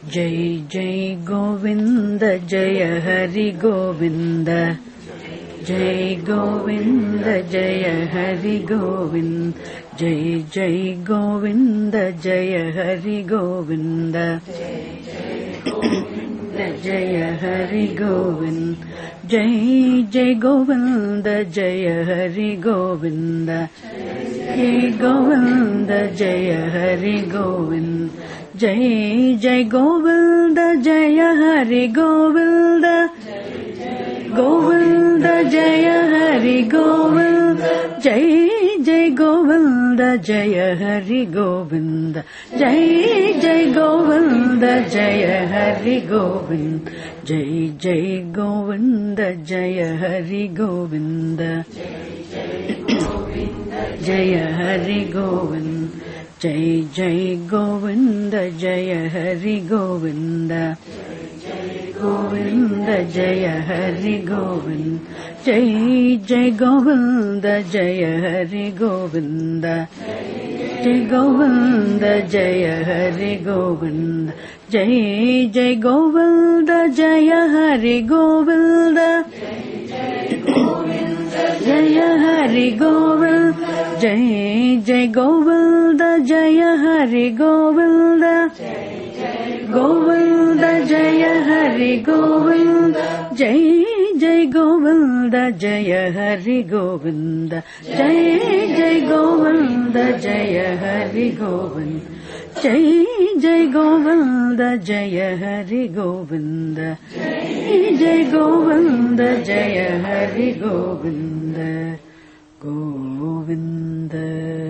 Jai Jai Govinda Jaya Hari Govinda Jai Govinda Jaya Hari Govinda Jai Jai Govinda Jaya Hari Govinda Jaya Hari Govinda Jai Jai Govinda Jaya Hari Govinda Jai Govinda Jaya Hari Govinda Jai Jai Govinda Jaya Hari Govinda Govinda Jaya Hari Govinda Jai Jai Govinda Jaya Hari Govinda Jai Jai Govinda Jaya Hari Govinda Jai Jai Govinda Jaya Hari Govinda Jaya Hari Govinda Jai Jai Govinda Jaya Hari Govinda Govinda Jaya Hari Govinda Jai Jai Govinda Jaya Hari Govinda Jai Govinda Jaya Hari Govinda Jai Jai Govinda Jaya Hari Govinda Jaya Hari Govinda Jai Jai Govinda Jaya Hari Govinda Govinda Jaya Hari Govinda Jai Jai Govinda Jaya Hari Govinda Jai Jai Govinda Jaya Hari Govinda Jai Jai Govinda Jaya Hari Govinda Jai Jai Govinda Jaya Hari Govinda Govinda.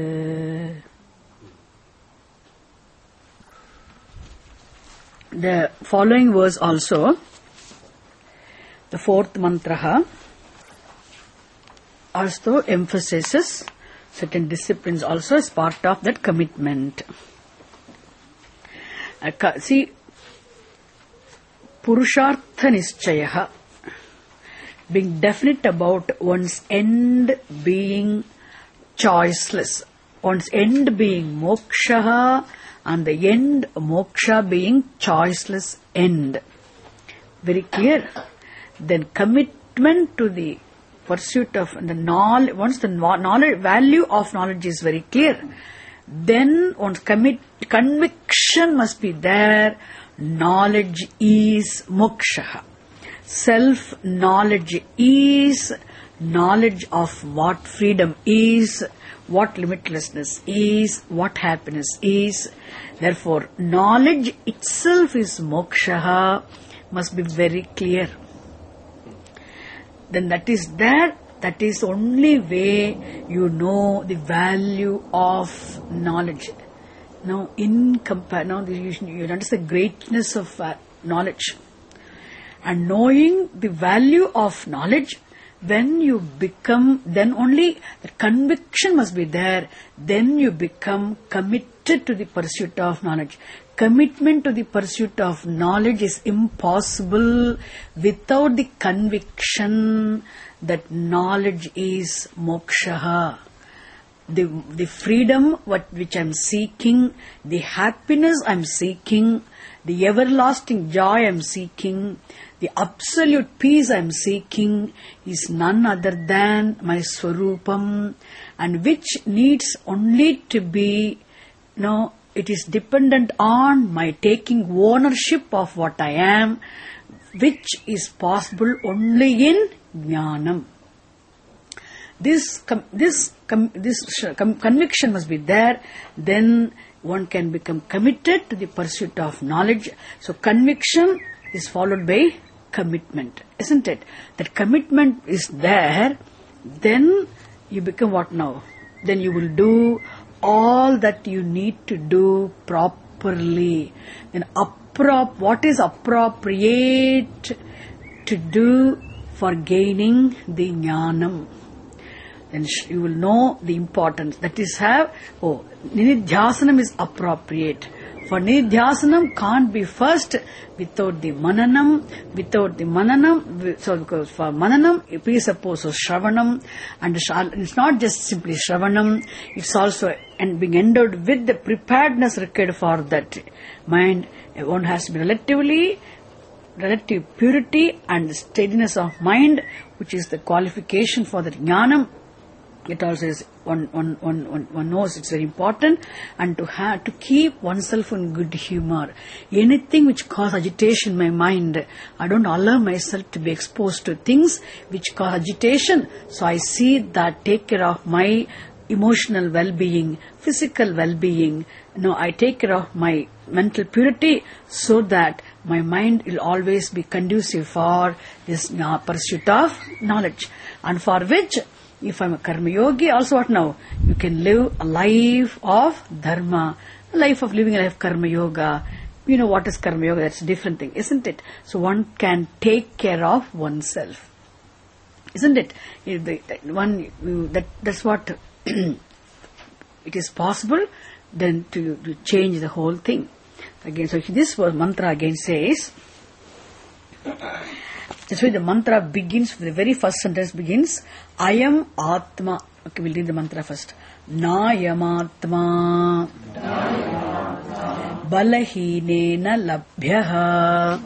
The following verse also, the fourth mantra, also emphasizes certain disciplines also as part of that commitment. See, Purushartha Nischaya, being definite about one's end being choiceless, one's end being moksha, and the end moksha being choiceless end. Very clear. Then commitment to the pursuit of the knowledge, once the knowledge, value of knowledge is very clear, then one's conviction must be there. Knowledge is moksha. Self-knowledge is knowledge of what freedom is, what limitlessness is, what happiness is. Therefore, knowledge itself is moksha, must be very clear. Then that is there, that is the only way you know the value of knowledge. Now, you understand the greatness of knowledge. And knowing the value of knowledge, when you become, then only the conviction must be there, then you become committed to the pursuit of knowledge. Commitment to the pursuit of knowledge is impossible without the conviction that knowledge is moksha. The freedom which I am seeking, the happiness I am seeking, the everlasting joy I am seeking, the absolute peace I am seeking is none other than my Swarupam, and which needs only to be, it is dependent on my taking ownership of what I am, which is possible only in Jnanam. This conviction must be there, then one can become committed to the pursuit of knowledge. So conviction is followed by commitment, isn't it? That commitment is there, then you become what now? Then you will do all that you need to do properly. Then what is appropriate to do for gaining the jnanam? Then you will know the importance. That is Nididhyasanam is appropriate. For nidhyasanam can't be first without the mananam. So because for mananam, it presupposes shravanam, and it's not just simply shravanam, it's also being endowed with the preparedness required for that mind. One has to be relative purity and steadiness of mind, which is the qualification for the jnanam. It also is one knows it's very important, and to keep oneself in good humor. Anything which cause agitation in my mind, I don't allow myself to be exposed to things which cause agitation. So I see that take care of my emotional well-being, physical well-being. I take care of my mental purity so that my mind will always be conducive for this pursuit of knowledge, and for which, if I'm a karma yogi, also what now? You can live a life of dharma, a life of living a life of karma yoga. You know what is karma yoga? That's a different thing, isn't it? So one can take care of oneself, isn't it? That's what it is possible then to change the whole thing. Again, so this mantra again says. That's why the mantra begins, the very first sentence begins, I am Atma. Okay, we'll read the mantra first. Nayamatma Balahinena labhyaha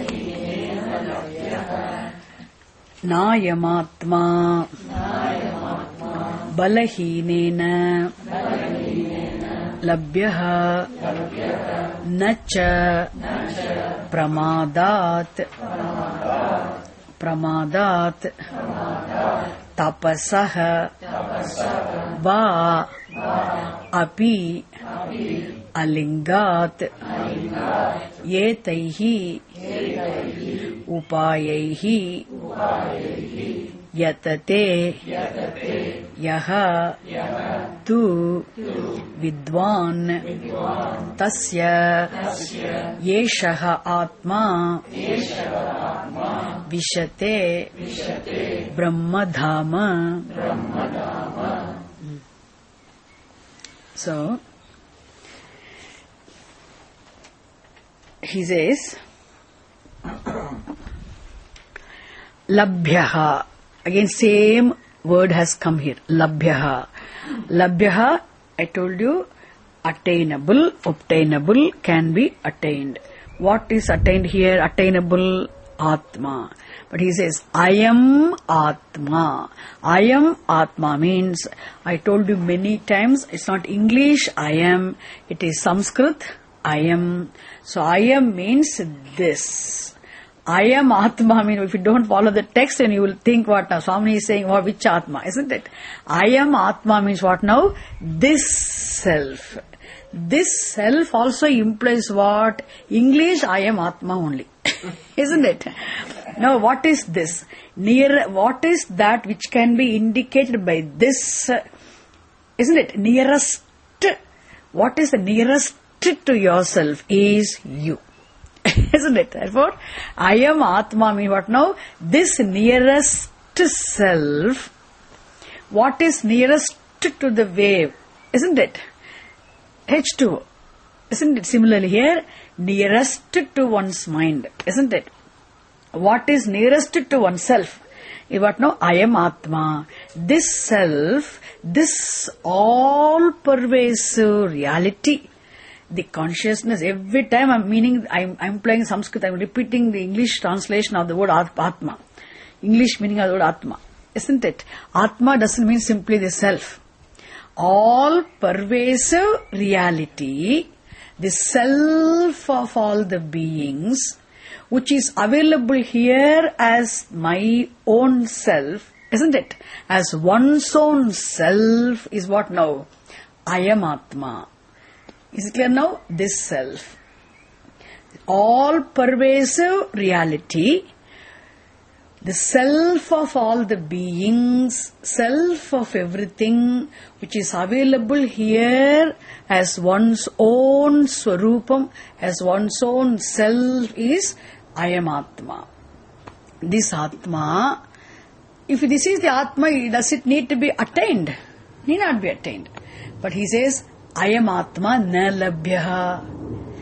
Nayamatma Balahinena labhyaha Nacha Pramadat Tapasah Va Api Alingat Yetaihi Upayaihi Yatate Yaha Tu Vidwan Tasya Yeshaha Atma Vishate Brahmadhama. So he says Labhyaha. Again same word has come here. Labhyaha. Labhyaha, I told you, attainable, obtainable, can be attained. What is attained here? Attainable, Atma. But he says, I am Atma. I am Atma means, I told you many times, it's not English, I am, it is Sanskrit, I am. So I am means this. I am Atma. I mean, if you don't follow the text, then you will think what now? Swami is saying, well, which Atma, isn't it? I am Atma means what now? This self. This self also implies what? English, I am Atma only. Isn't it? Now, what is this? What is that which can be indicated by this? Isn't it? Nearest. What is the nearest to yourself is you. Isn't it? Therefore, I am Atma means what now? This nearest self. What is nearest to the wave? Isn't it? H2. Isn't it? Similarly here, nearest to one's mind. Isn't it? What is nearest to oneself? Is what now? I am Atma. This self, this all-pervasive reality, the consciousness, every time I'm playing Sanskrit, I'm repeating the English translation of the word Atma. English meaning of the word Atma. Isn't it? Atma doesn't mean simply the self. All pervasive reality, the self of all the beings, which is available here as my own self, isn't it? As one's own self is what now? I am Atma. Is it clear now? This self. All pervasive reality, the self of all the beings, self of everything, which is available here as one's own swarupam, as one's own self is I am Atma. This Atma, if this is the Atma, does it need to be attained? Need not be attained. But he says, I am Atma na labhyaha.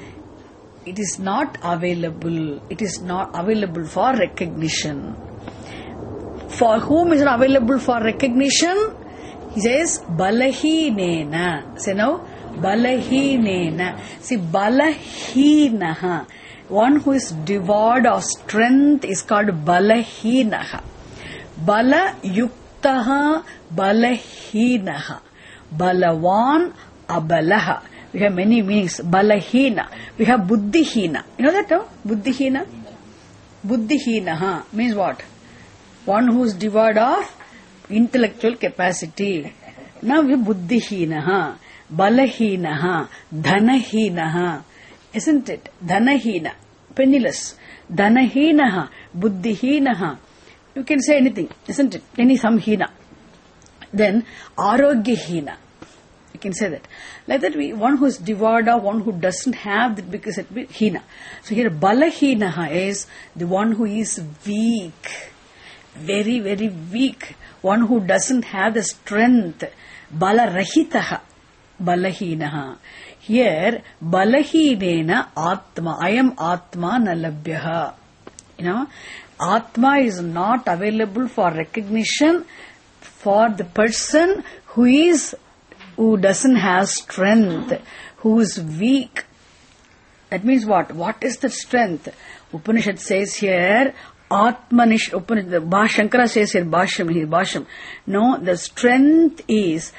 it is not available. It is not available for recognition. For whom is it available for recognition? He says, Balahinena. Say now, Balahinena. See, Balahinaha. One who is devoid of strength is called Balahinaha. Bala Yuktaha Balahinaha. Balavan Abalaha. We have many meanings. Balahina. We have Buddhihina. You know that term? Buddhihina? Buddhihinaha means what? One who is devoid of intellectual capacity. Now we have Buddhihinaha, Balahinaha, Dhanahinaha. Isn't it? Dhanahina. Penniless. Dhanahinaha, Buddhihinaha. You can say anything, isn't it? Some hina. Then Arogyahina. You can say that. Like that, one who is devoid of, one who doesn't have that, because it be hina. So here Balahinaha is the one who is weak. Very, very weak. One who doesn't have the strength. Balarahitaha. Balahinaha. Here, Balahinena Atma. I am Atma Nalabhyaha. Atma is not available for recognition for the person who doesn't have strength, who is weak. That means what? What is the strength? Upanishad says here, Atmanish, Shankara says here, Bhashyam. No, the strength is,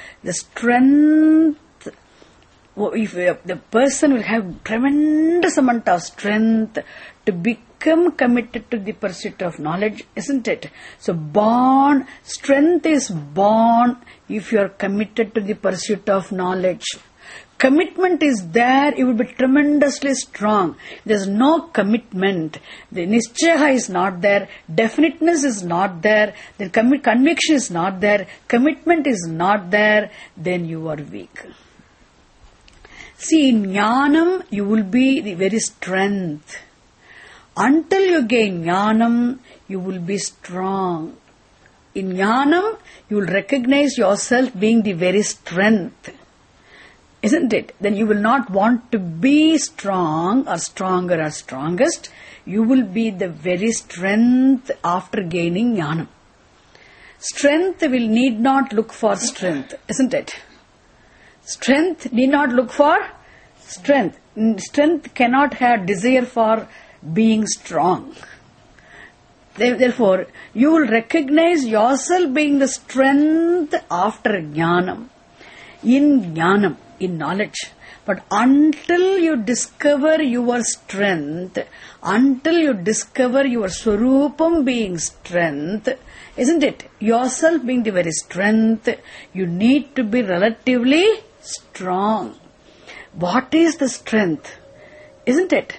if the person will have tremendous amount of strength to become committed to the pursuit of knowledge, isn't it? So strength is born if you are committed to the pursuit of knowledge. Commitment is there, you will be tremendously strong. There is no commitment. The nischaya is not there, definiteness is not there, the conviction is not there, commitment is not there, then you are weak. See, in jnanam, you will be the very strength. Until you gain jnanam, you will be strong. In jnanam, you will recognize yourself being the very strength. Isn't it? Then you will not want to be strong or stronger or strongest. You will be the very strength after gaining jnanam. Strength will need not look for strength, isn't it? Strength need not look for strength. Strength cannot have desire for being strong. Therefore, you will recognize yourself being the strength after jnanam. In jnanam, in knowledge. But until you discover your strength, until you discover your swarupam being strength, isn't it? Yourself being the very strength, you need to be relatively strong. What is the strength? Isn't it?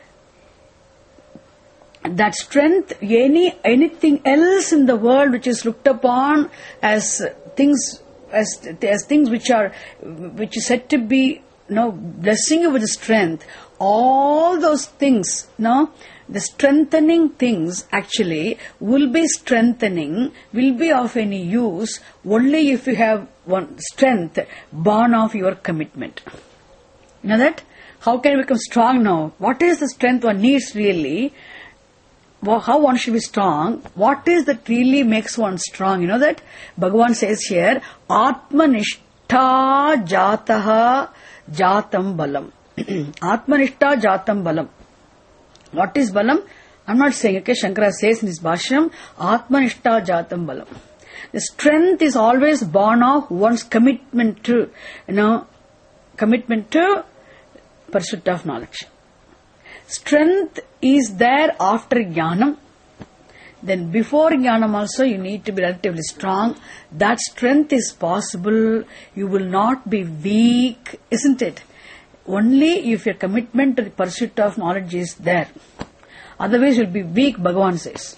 That strength, anything else in the world which is looked upon as things which is said to be blessing you with the strength, all those things, the strengthening things actually will be of any use only if you have one strength born of your commitment. You know that? How can you become strong now? What is the strength one needs really? How one should be strong? What is that really makes one strong? You know that? Bhagavan says here, Atmanishta jataha jatam balam. Atmanishta jatam balam. What is balam? I'm not saying, okay, Shankara says in his Bhashyam, Atmanishta jatam balam. The strength is always born of one's commitment to pursuit of knowledge. Strength is there after jnanam. Then before jnanam also you need to be relatively strong. That strength is possible. You will not be weak, isn't it? Only if your commitment to the pursuit of knowledge is there. Otherwise you will be weak, Bhagavan says.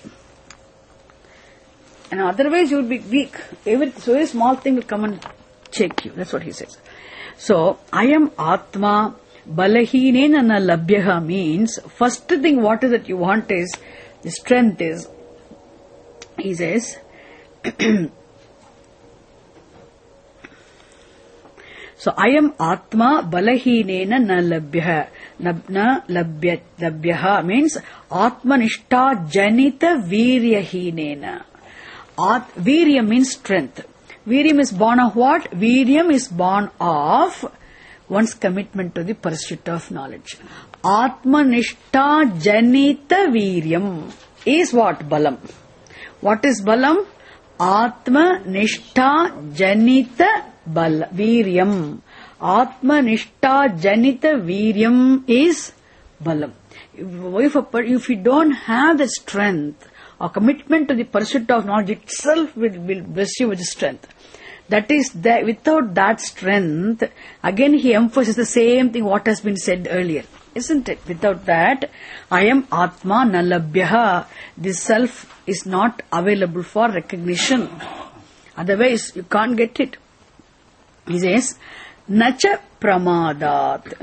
And otherwise you will be weak. So a small thing will come and shake you. That's what he says. So, I am Atma. Balahinena na labhyaha means, first thing what is that you want is, the strength is, he says, So, ayam atma balahinena na labhya. Na labhyaha means atmanishta janita viryahinena. Virya means strength. Viryam is born of what? Viryam is born of one's commitment to the pursuit of knowledge. Atmanishta janita viryam is what? Balam. What is balam? Atmanishta janita viryam. Atmanishta janita viryam is balam. If you don't have the strength or commitment to the pursuit of knowledge itself will bless you with strength. That is, without that strength, again he emphasizes the same thing what has been said earlier. Isn't it? Without that, I am Atma Nalabhyaha. This self is not available for recognition. Otherwise, you can't get it. He says, Nacha Pramadat.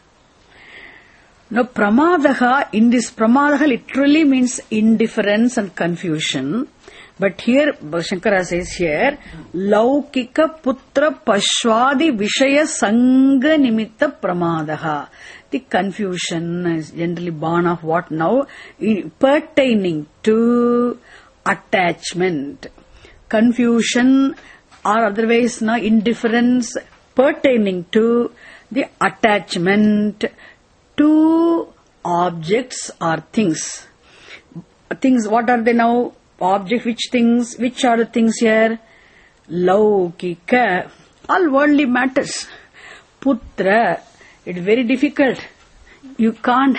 Now, Pramadaha, in this Pramadaha literally means indifference and confusion. But here, Shankara says here, Laukika Putra Pashwadi Vishaya Sangha Nimitta Pramadaha. The confusion is generally born of what now? Pertaining to attachment. Confusion or otherwise now indifference pertaining to the attachment to objects or things. Things, what are they now? Object, which things? Which are the things here? Laukika, all worldly matters. Putra, it's very difficult. You can't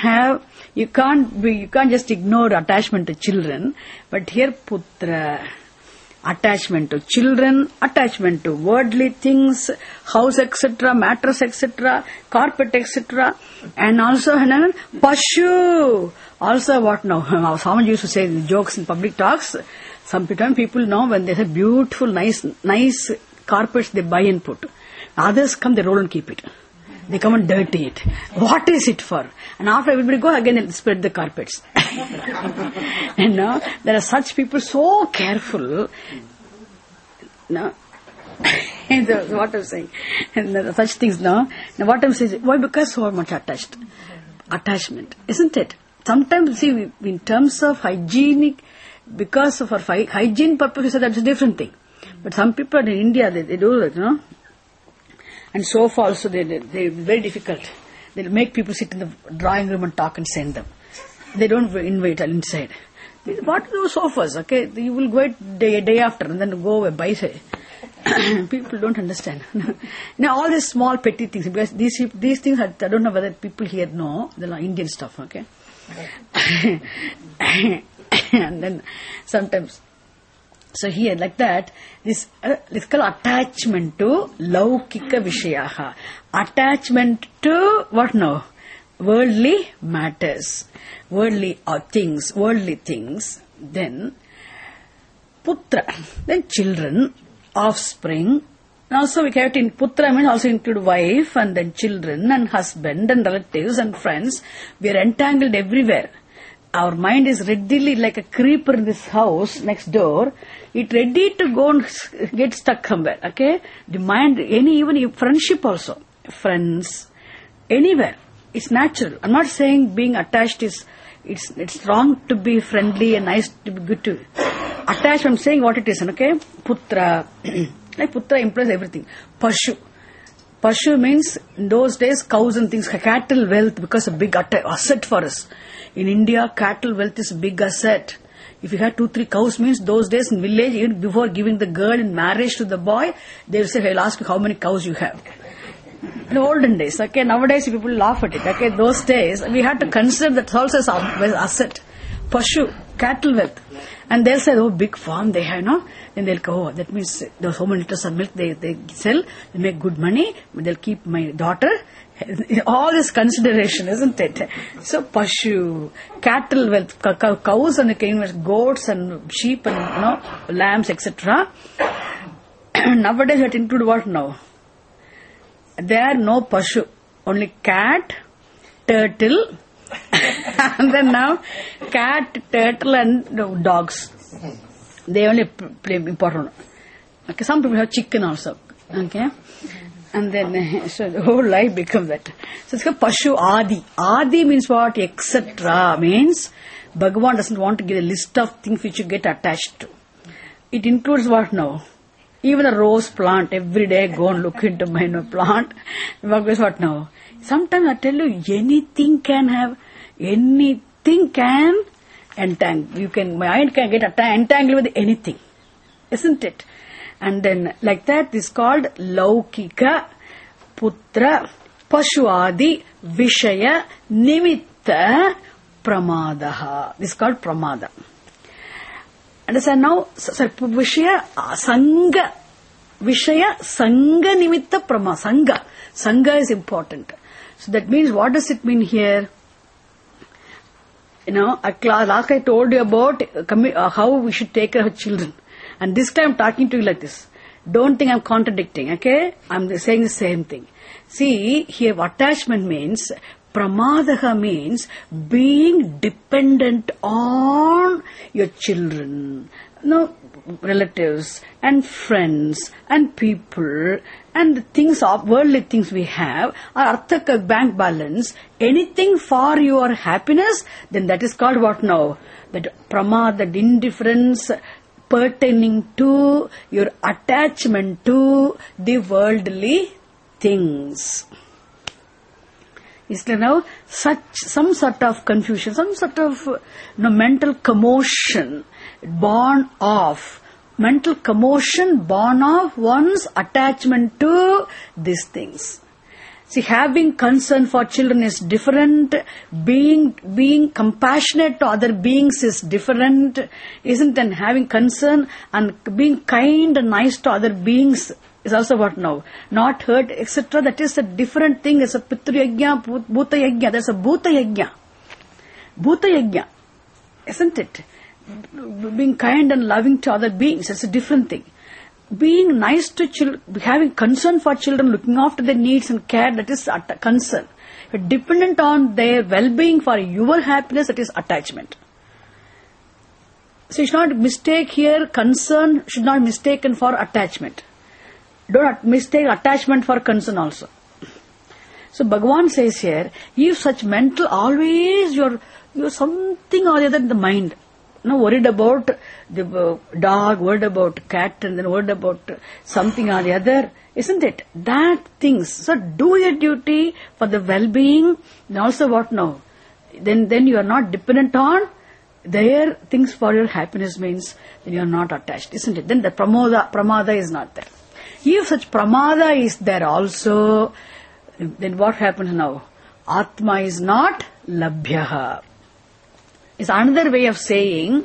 just ignore attachment to children. But here Putra, attachment to children, attachment to worldly things, house etc., mattress etc., carpet etc., and also Pashu. Also what now? Someone used to say in jokes in public talks, sometimes people know when they have beautiful, nice carpets they buy and put. Others come, they roll and keep it. They come and dirty it. What is it for? And after everybody go, again they'll spread the carpets. And now, there are such people so careful. No? What I'm saying. And such things, no? Now what I'm saying is, why? Because so much attached. Attachment. Isn't it? Sometimes, see, in terms of hygienic, because of our hygiene purposes, that's a different thing. But some people in India, they do that, no? And so far also, they're very difficult. They'll make people sit in the drawing room and talk and send them. They don't invite inside. What are those sofas, okay? You will go it day after and then go away, buy say. People don't understand. Now, all these small petty things, because these things, I don't know whether people here know, they're Indian stuff, okay? And then sometimes, so here like that, this is called attachment to laukika vishayaha. Attachment to what now? Worldly matters, worldly things. Then putra, then children, offspring. And also we have to, putra means also include wife and then children and husband and relatives and friends. We are entangled everywhere. Our mind is readily like a creeper in this house next door. It's ready to go and get stuck somewhere. Okay, the mind, even friendship also, friends, anywhere. It's natural. I'm not saying being attached it's wrong to be friendly and nice to be good to attached. I'm saying what it is. Okay, putra. Like putra implies everything. Pashu means in those days cows and things, cattle wealth, because a big asset for us. In India, cattle wealth is a big asset. If you had 2-3 cows means those days in village, even before giving the girl in marriage to the boy, they will say, I'll ask you how many cows you have. In the olden days, okay, nowadays people laugh at it, okay, those days, we had to consider that also as an asset. Pashu, cattle wealth. And they'll say, oh, big farm they have, no? Then they'll go, oh, that means there's so many liters of milk they sell, they make good money, they'll keep my daughter. All this consideration, isn't it? So, Pashu, cattle wealth, cows and goats and sheep and lambs, etc. Nowadays, we have to include what now? There are no Pashu, only cat, turtle, and then now cat, turtle, and dogs. They only play important. Okay, some people have chicken also. Okay. And then, so the whole life becomes that. So it's called Pashu Adi. Adi means what? Etc. Means Bhagavan doesn't want to give a list of things which you get attached to. It includes what now? Even a rose plant, every day I go and look into my plant. Bhagavan what now? Sometimes I tell you, anything can entangle. Mind can get entangled with anything. Isn't it? And then like that is called Laukika, Putra, Pashuadi, Vishaya, Nimitta, Pramadaha. This is called Pramada. Understand now? Vishaya, Sangha. Vishaya, Sangha, Nimitta, Pramada. Sangha. Sangha is important. So that means, what does it mean here? Last I told you about how we should take care of children. And this time I'm talking to you like this. Don't think I'm contradicting, okay? I'm saying the same thing. See, here attachment means, pramadaha means being dependent on your children, relatives and friends and people and the things of worldly things we have, our arthaka bank balance, anything for your happiness, then that is called what now? That pramada, that indifference pertaining to your attachment to the worldly things. Is there now some sort of confusion, some sort of mental commotion born of one's attachment to these things. See, having concern for children is different. Being compassionate to other beings is different, isn't it? And having concern and being kind and nice to other beings is also what now? Not hurt, etc. That is a different thing. It's a Pitru Yajna, Bhuta Yajna. There's a Bhuta Yajna. Bhuta Yajna. Isn't it? Being kind and loving to other beings, it's a different thing. Being nice to children, having concern for children, looking after their needs and care, that is concern. But dependent on their well-being for your happiness, that is attachment. So you should not mistake here, concern should not be mistaken for attachment. Don't mistake attachment for concern also. So Bhagavan says here, if such mental, always you're something or the other in the mind. Worried about the dog, worried about cat, and then worried about something or the other, isn't it? That things. So do your duty for the well-being, and also what now? Then you are not dependent on their things for your happiness, means then you are not attached, isn't it? Then the pramada is not there. If such pramada is there also, then what happens now? Atma is not labhyaha. It's another way of saying,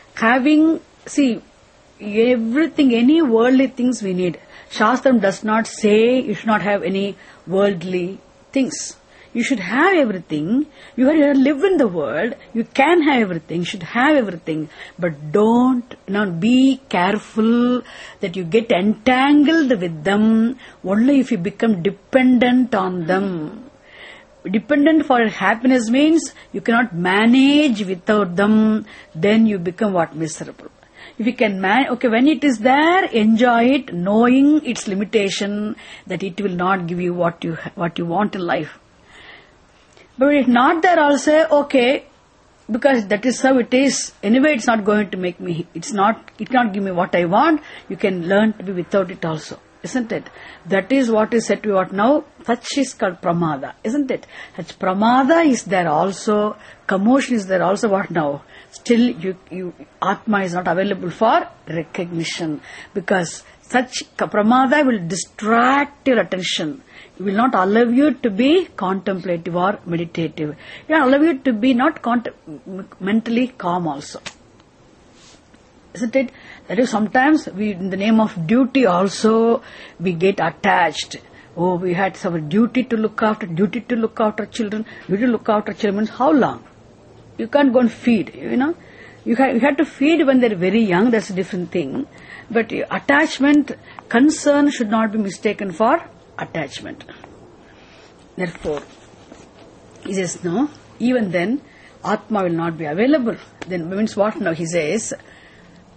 everything, any worldly things we need. Shastram does not say you should not have any worldly things. You should have everything. You are live in the world. You can have everything. You should have everything. But be careful that you get entangled with them only if you become dependent on them. Dependent for happiness means you cannot manage without them, then you become what? Miserable. If you can when it is there, enjoy it, knowing its limitation, that it will not give you what you want in life. But when it's not there also, because that is how it is. Anyway, it's not going to make me, it cannot give me what I want, you can learn to be without it also. Isn't it? That is what is said to you what now? Such is called pramada, isn't it? Such pramada is there also, commotion is there also, what now? Still, Atma is not available for recognition, because such pramada will distract your attention. It will not allow you to be contemplative or meditative. It will allow you to be not mentally calm also. Isn't it? That is, sometimes in the name of duty also, we get attached. We had some duty to look after children, duty to look after children. How long? You can't go and feed, You have to feed when they're very young, that's a different thing. But attachment, concern should not be mistaken for attachment. Therefore, he says, no, even then, Atma will not be available. Then means what now? He says,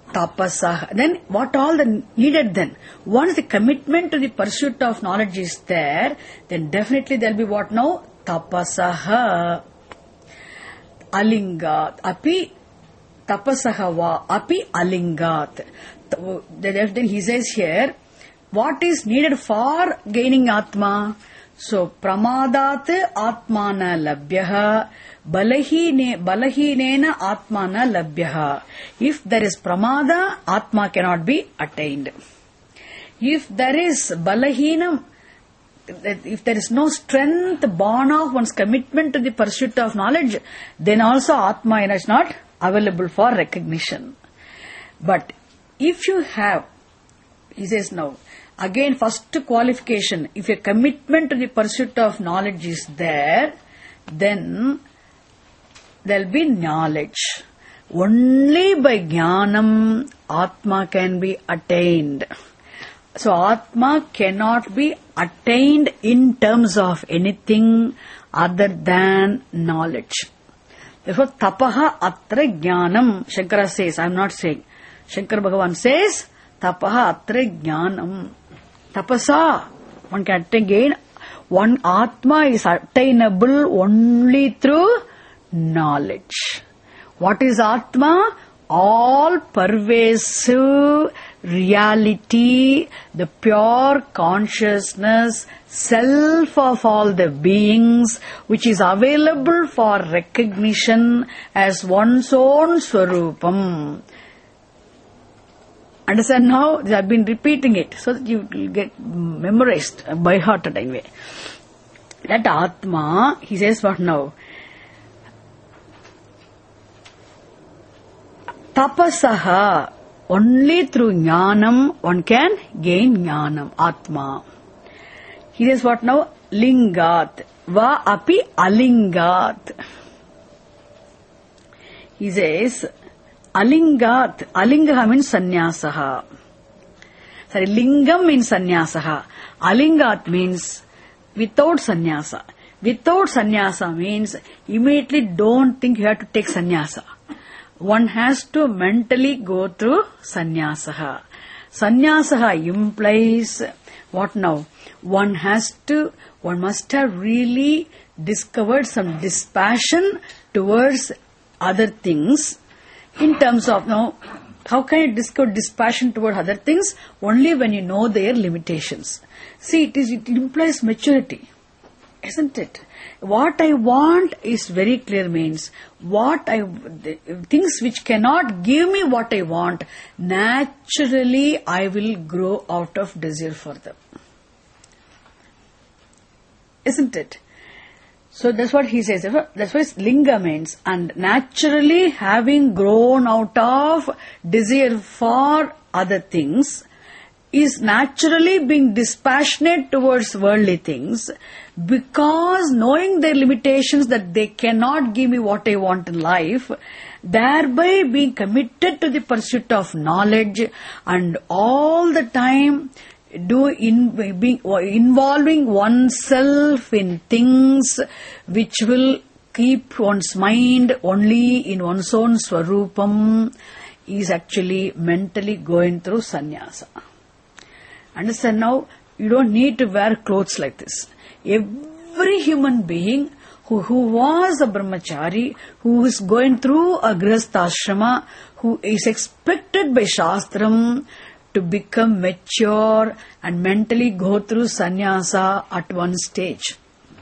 Tapasah. Then what all the needed then? Once the commitment to the pursuit of knowledge is there, then definitely there will be what now? Tapasah. Alingat. Api tapasaha va. Api alingat. Then he says here, what is needed for gaining Atma? So, pramadat atmana labhyaha, balahinena atmana labhyaha. If there is pramada, Atma cannot be attained. If there is balahinam, if there is no strength born of one's commitment to the pursuit of knowledge, then also Atma is not available for recognition. But if you have, he says now, again first qualification, if a commitment to the pursuit of knowledge is there, then there will be knowledge. Only by jnanam Atma can be attained. So Atma cannot be attained in terms of anything other than knowledge. Therefore, tapaha atra jnanam, Shankara says, I am not saying. Shankar Bhagavan says, tapaha atra jnanam. Tapasa, one can gain, one Atma is attainable only through knowledge. What is Atma? All pervasive reality, the pure consciousness, self of all the beings, which is available for recognition as one's own Swarupam. Understand now? I have been repeating it so that you will get memorized by heart anyway. That Atma, he says what now? Tapasaha, only through jnanam one can gain jnanam, Atma. He says what now? Lingat, va api alingat. He says, Alingat, alingaha means sannyasaha. Sorry, lingam means sannyasaha. Alingat means without sannyasa. Without sannyasa means immediately don't think you have to take sannyasa. One has to mentally go through sannyasaha. Sannyasaha implies what now? One must have really discovered some dispassion towards other things. In terms of now, how can you discover dispassion toward other things? Only when you know their limitations. See, it implies maturity, isn't it? What I want is very clear, means things which cannot give me what I want, naturally I will grow out of desire for them. Isn't it? So that's what he says. That's what linga means. And naturally having grown out of desire for other things is naturally being dispassionate towards worldly things, because knowing their limitations, that they cannot give me what I want in life, thereby being committed to the pursuit of knowledge, and all the time involving oneself in things which will keep one's mind only in one's own Swarupam, is actually mentally going through sannyasa. Understand now? You don't need to wear clothes like this. Every human being who was a brahmachari, who is going through a grihastha, who is expected by Shastram to become mature and mentally go through sannyasa at one stage.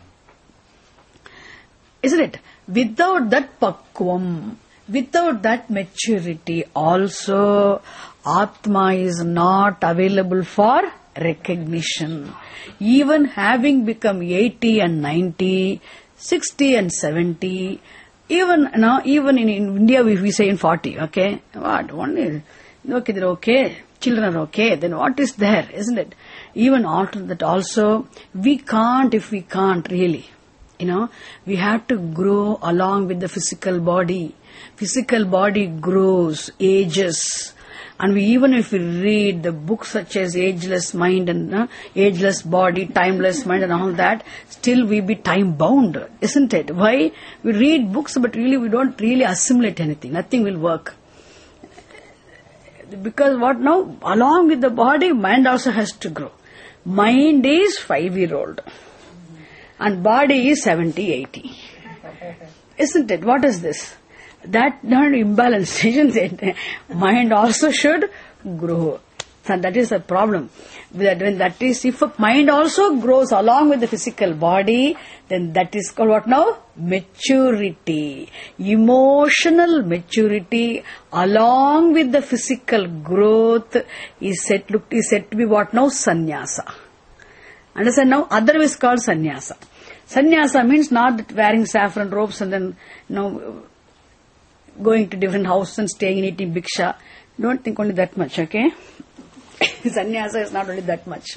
Isn't it? Without that pakvam, without that maturity also, Atma is not available for recognition. Even having become 80 and 90, 60 and 70, even in India we say in 40, okay? What? Only, okay, they're okay. Children are okay, then what is there, isn't it? Even after that also, if we can't really, we have to grow along with the physical body. Physical body grows, ages, and even if we read the books such as Ageless Mind and Ageless Body, Timeless Mind and all that, still we be time bound, isn't it? Why? We read books but really we don't really assimilate anything, nothing will work. because what now? Along with the body, mind also has to grow. Mind is 5-year-old and body is 70, 80. Isn't it? What is this? That not imbalance, isn't it? Mind also should grow. And that is the problem. If a mind also grows along with the physical body, then that is called what now? Maturity. Emotional maturity along with the physical growth is said to be what now? Sannyasa. Understand now? Otherwise called sannyasa. Sannyasa means not that wearing saffron robes and then going to different houses and staying and eating bhiksha. Don't think only that much, okay? Sannyasa is not only that much.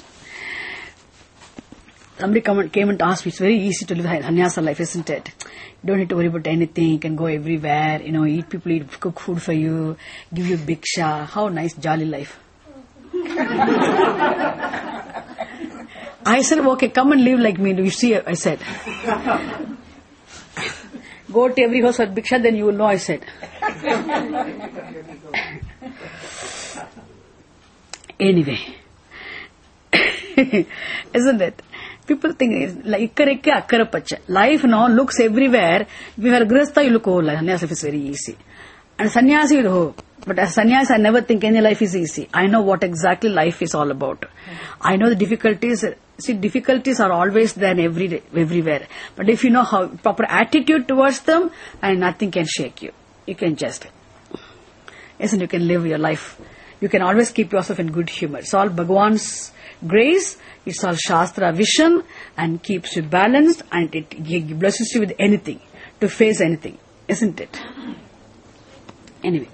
Somebody came and asked me, it's very easy to live sannyasa life, isn't it? You don't need to worry about anything, you can go everywhere, people cook food for you, give you bhiksha. How nice, jolly life. I said, okay, come and live like me. You see, I said. Go to every house for bhiksha, then you will know, I said. Anyway. Isn't it? People think like life now looks everywhere. If you are grihastha, you look, oh, sannyasa is very easy. And sannyasi, you but as sannyasa, I never think any life is easy. I know what exactly life is all about. I know the difficulties. See, difficulties are always there everywhere. But if you know how proper attitude towards them, and nothing can shake you. You can just, you can live your life. You can always keep yourself in good humor. It's all Bhagwan's grace. It's all Shastra vision and keeps you balanced and it blesses you with anything, to face anything. Isn't it? Anyway.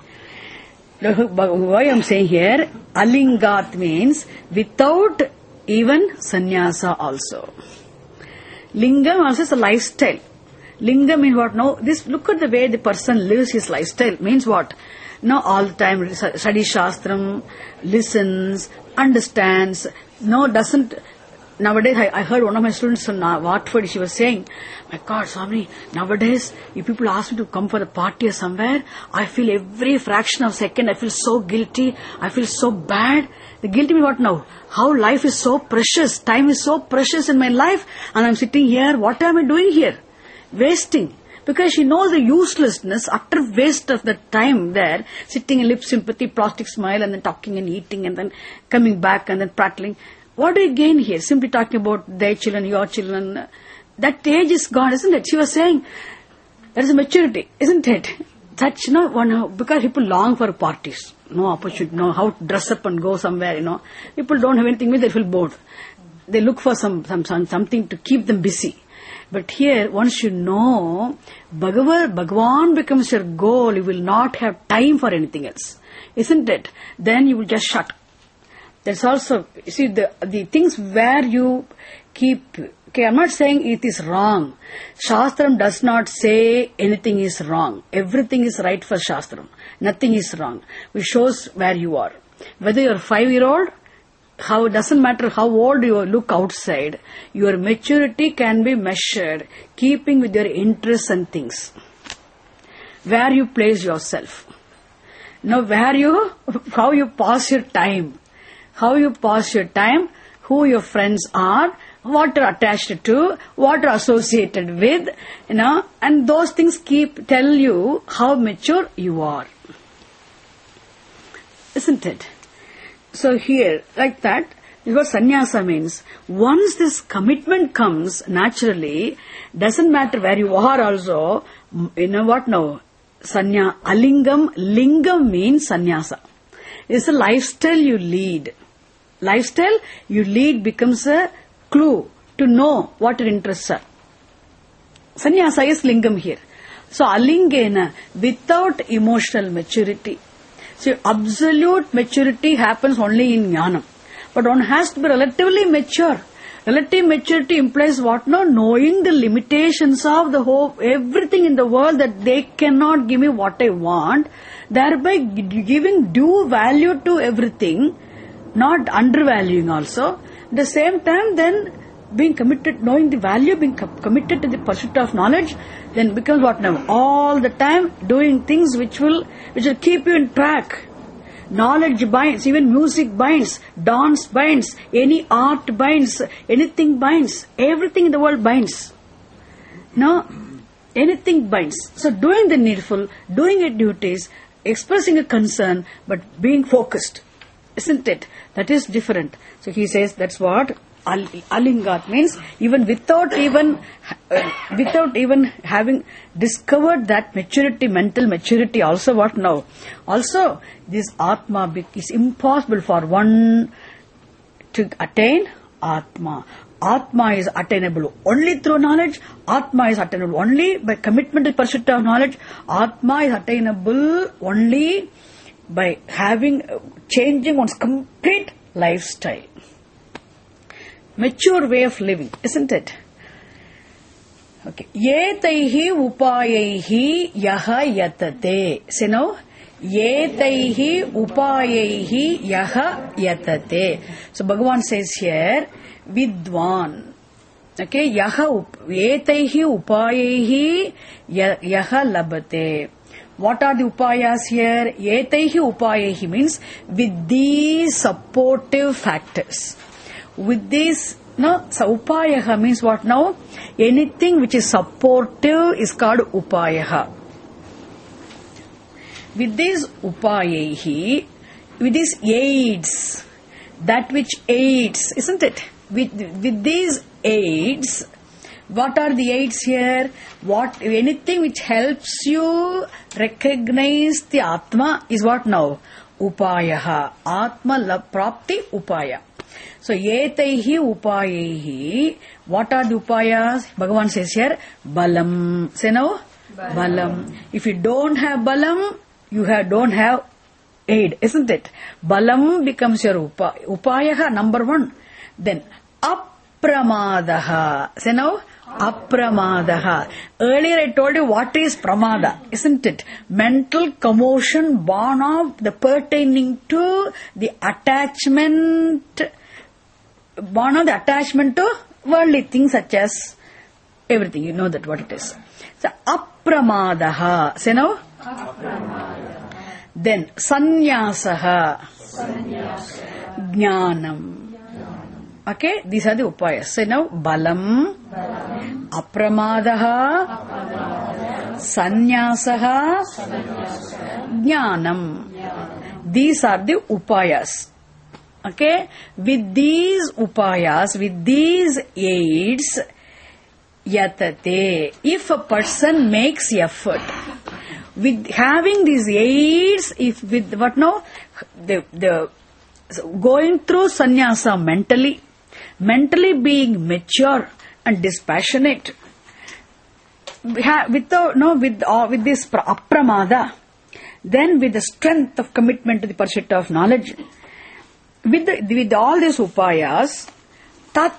Why I'm saying here, alingat means without even sannyasa also. Lingam also is a lifestyle. Lingam means what? No, look at the way the person lives his lifestyle. Means what? No, all the time studies Shastram, listens, understands. No, doesn't. Nowadays, I heard one of my students from Watford, she was saying, my God, Swami, nowadays, if people ask me to come for a party or somewhere, I feel every fraction of a second, I feel so guilty, I feel so bad. The guilty means what now? How life is so precious, time is so precious in my life, and I'm sitting here, what am I doing here? Wasting. Because she knows the uselessness, utter waste of the time there, sitting in lip sympathy, plastic smile, and then talking and eating, and then coming back and then prattling. What do you gain here? Simply talking about their children, your children. That age is gone, isn't it? She was saying, there is a maturity, isn't it? Such, because people long for parties. No opportunity, no how to dress up and go somewhere, People don't have anything with, they feel bored. They look for something to keep them busy. But here, once you know, Bhagavan becomes your goal, you will not have time for anything else. Isn't it? Then you will just shut. That's also, you see, the things where you keep, okay, I'm not saying it is wrong. Shastram does not say anything is wrong. Everything is right for Shastram. Nothing is wrong. It shows where you are. Whether you're a 5-year-old, it doesn't matter how old you look outside, your maturity can be measured keeping with your interests and things. Where you place yourself. Now, how you pass your time. How you pass your time, who your friends are, what you're attached to, what you're associated with, and those things tell you how mature you are. Isn't it? So here, like that, is what sannyasa means. Once this commitment comes, naturally, doesn't matter where you are also, what now? Alingam, lingam means sannyasa. It's a lifestyle you lead. Lifestyle you lead becomes a clue to know what your interests are. Sannyasa is lingam here. So alingena, without emotional maturity. So absolute maturity happens only in jnanam. But one has to be relatively mature. Relative maturity implies what? No, knowing the limitations of the whole, everything in the world, that they cannot give me what I want, thereby giving due value to everything, not undervaluing also. At the same time, then being committed, knowing the value, being committed to the pursuit of knowledge, then becomes what now? All the time doing things which will keep you in track. Knowledge binds, even music binds, dance binds, any art binds, anything binds, everything in the world binds. No, anything binds. So doing the needful, doing your duties, expressing a concern, but being focused, isn't it? That is different. So he says that's what alingat means. Even without even having discovered that maturity, mental maturity, also what now? Also, this Atma is impossible for one to attain Atma. Atma is attainable only through knowledge. Atma is attainable only by commitment to the pursuit of knowledge. Atma is attainable only by changing one's complete lifestyle. Mature way of living, isn't it? Okay. Yetaihi upayaihi yaha yatate. Say now. Yetaihi upayaihi yaha yatate. So Bhagavan says here, Vidwan. Okay. Yetaihi upayaihi yaha labate. What are the upayas here? Yetaihi upayaihi means with these supportive factors. With this, so upayaha means what now? Anything which is supportive is called upayaha. With these upayahi, with these aids, that which aids, isn't it? With these aids, what are the aids here? Anything which helps you recognize the Atma is what now? Upayaha. Atma prapti upaya. So, yetaihi upayaihi. What are the upayas? Bhagavan says here, balam. Say now, balam. If you don't have balam, you don't have aid, isn't it? Balam becomes your upayaha, number one. Then, apramadaha. Say now, apramadaha. Earlier I told you what is pramada, isn't it? Mental commotion born of the pertaining to the attachment, born of the attachment to worldly things such as everything. You know that what it is. So apramadaha. Say now. Then sannyasaha. Jnanam. Okay, these are the upayas. So now, balam, apramadaha, sannyasaha, jnanam. These are the upayas. Okay, with these upayas, with these aids, yatate. If a person makes effort, with having these aids, if with what now, going through sannyasa mentally being mature and dispassionate, with this apramada, then with the strength of commitment to the pursuit of knowledge, with all these upayas, tat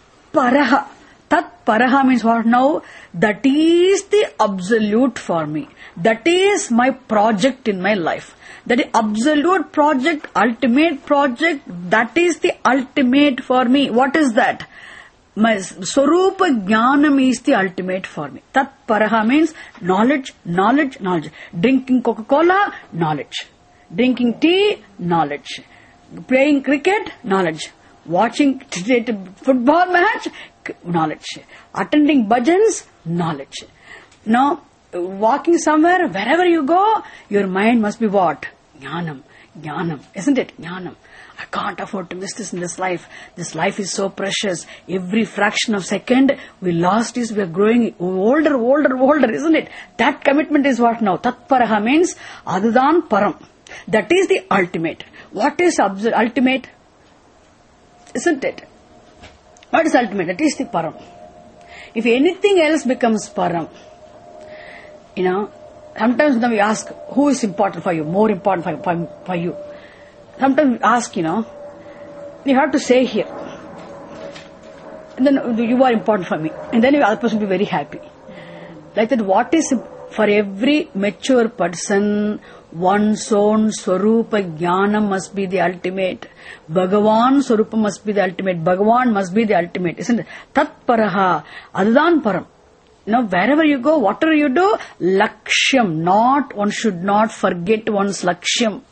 paraha means what now? That is the absolute for me. That is my project in my life. That is absolute project, ultimate project. That is the ultimate for me. What is that? My Swarupa Jnanam is the ultimate for me. Tat paraha means knowledge. Drinking Coca-Cola, knowledge. Drinking tea, knowledge. Playing cricket, knowledge. Watching football match, knowledge. Attending bhajans, knowledge. Now, walking somewhere, wherever you go, your mind must be what? Jnanam, isn't it? Jnanam. I can't afford to miss this in this life. This life is so precious. Every fraction of second we lost is we are growing older, isn't it? That commitment is what now? Tatparaha means adudan param. That is the ultimate. What is ultimate? Isn't it? What is ultimate? That is the param. If anything else becomes param, sometimes we ask, who is important for you? More important for you. Sometimes we ask, you have to say here. And then you are important for me. And then the other person will be very happy. Like that, what is for every mature person, one's own Swarupa Jnanam must be the ultimate. Bhagavan Swarupa must be the ultimate. Bhagavan must be the ultimate. Isn't it? Tat paraha, adudan param. Wherever you go, whatever you do, lakshyam. One should not forget one's lakshyam.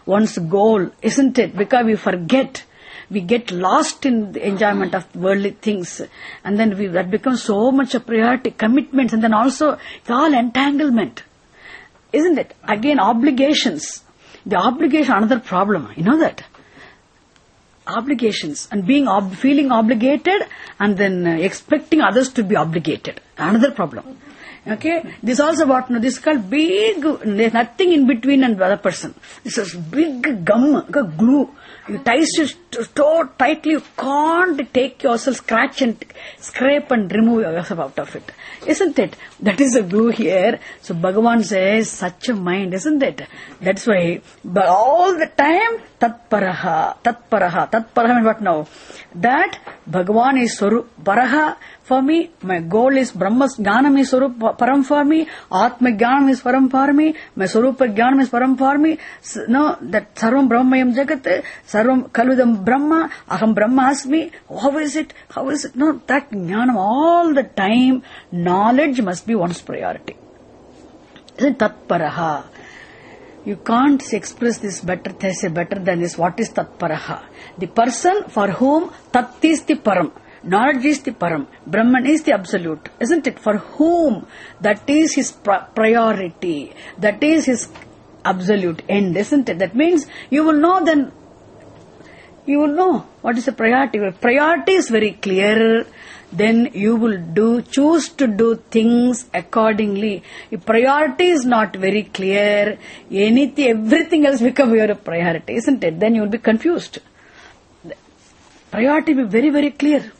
one's goal, isn't it? Because we forget. We get lost in the enjoyment of worldly things, and then that becomes so much a priority, commitments, and then also it's all entanglement, isn't it? Again, obligations. The obligation, another problem. You know that? Obligations and feeling obligated, and then expecting others to be obligated. Another problem. Okay, this also what this is called big. There's nothing in between and the other person. This is big glue. You ties you so tightly, you can't take yourself, scratch and scrape and remove yourself out of it. Isn't it? That is the glue here. So Bhagavan says, such a mind, isn't it? That's why, but all the time, tatparaha means what now? That Bhagavan is Swarup Paraha for me, my goal is Brahma Jnanam is Swarup Param for me, Atma Jnanam is Param for me, my Swarupa Jnanam is Param for me. No, that Sarvam Brahmayam Jagat, Sarvam Kaludam Brahma, Aham Brahma Asmi. How is it? How is it? No, that Jnanam all the time, knowledge must be one's priority. Isn't Tatparaha? You can't express this better, say better than this. What is Tatparaha? The person for whom Tat is the Param. Knowledge is the Param. Brahman is the Absolute. Isn't it? For whom that is his priority. That is his absolute end. Isn't it? That means you will know then. You will know what is the priority. If priority is very clear, then you will choose to do things accordingly. If priority is not very clear, everything else becomes your priority. Isn't it? Then you will be confused. Priority will be very, very clear.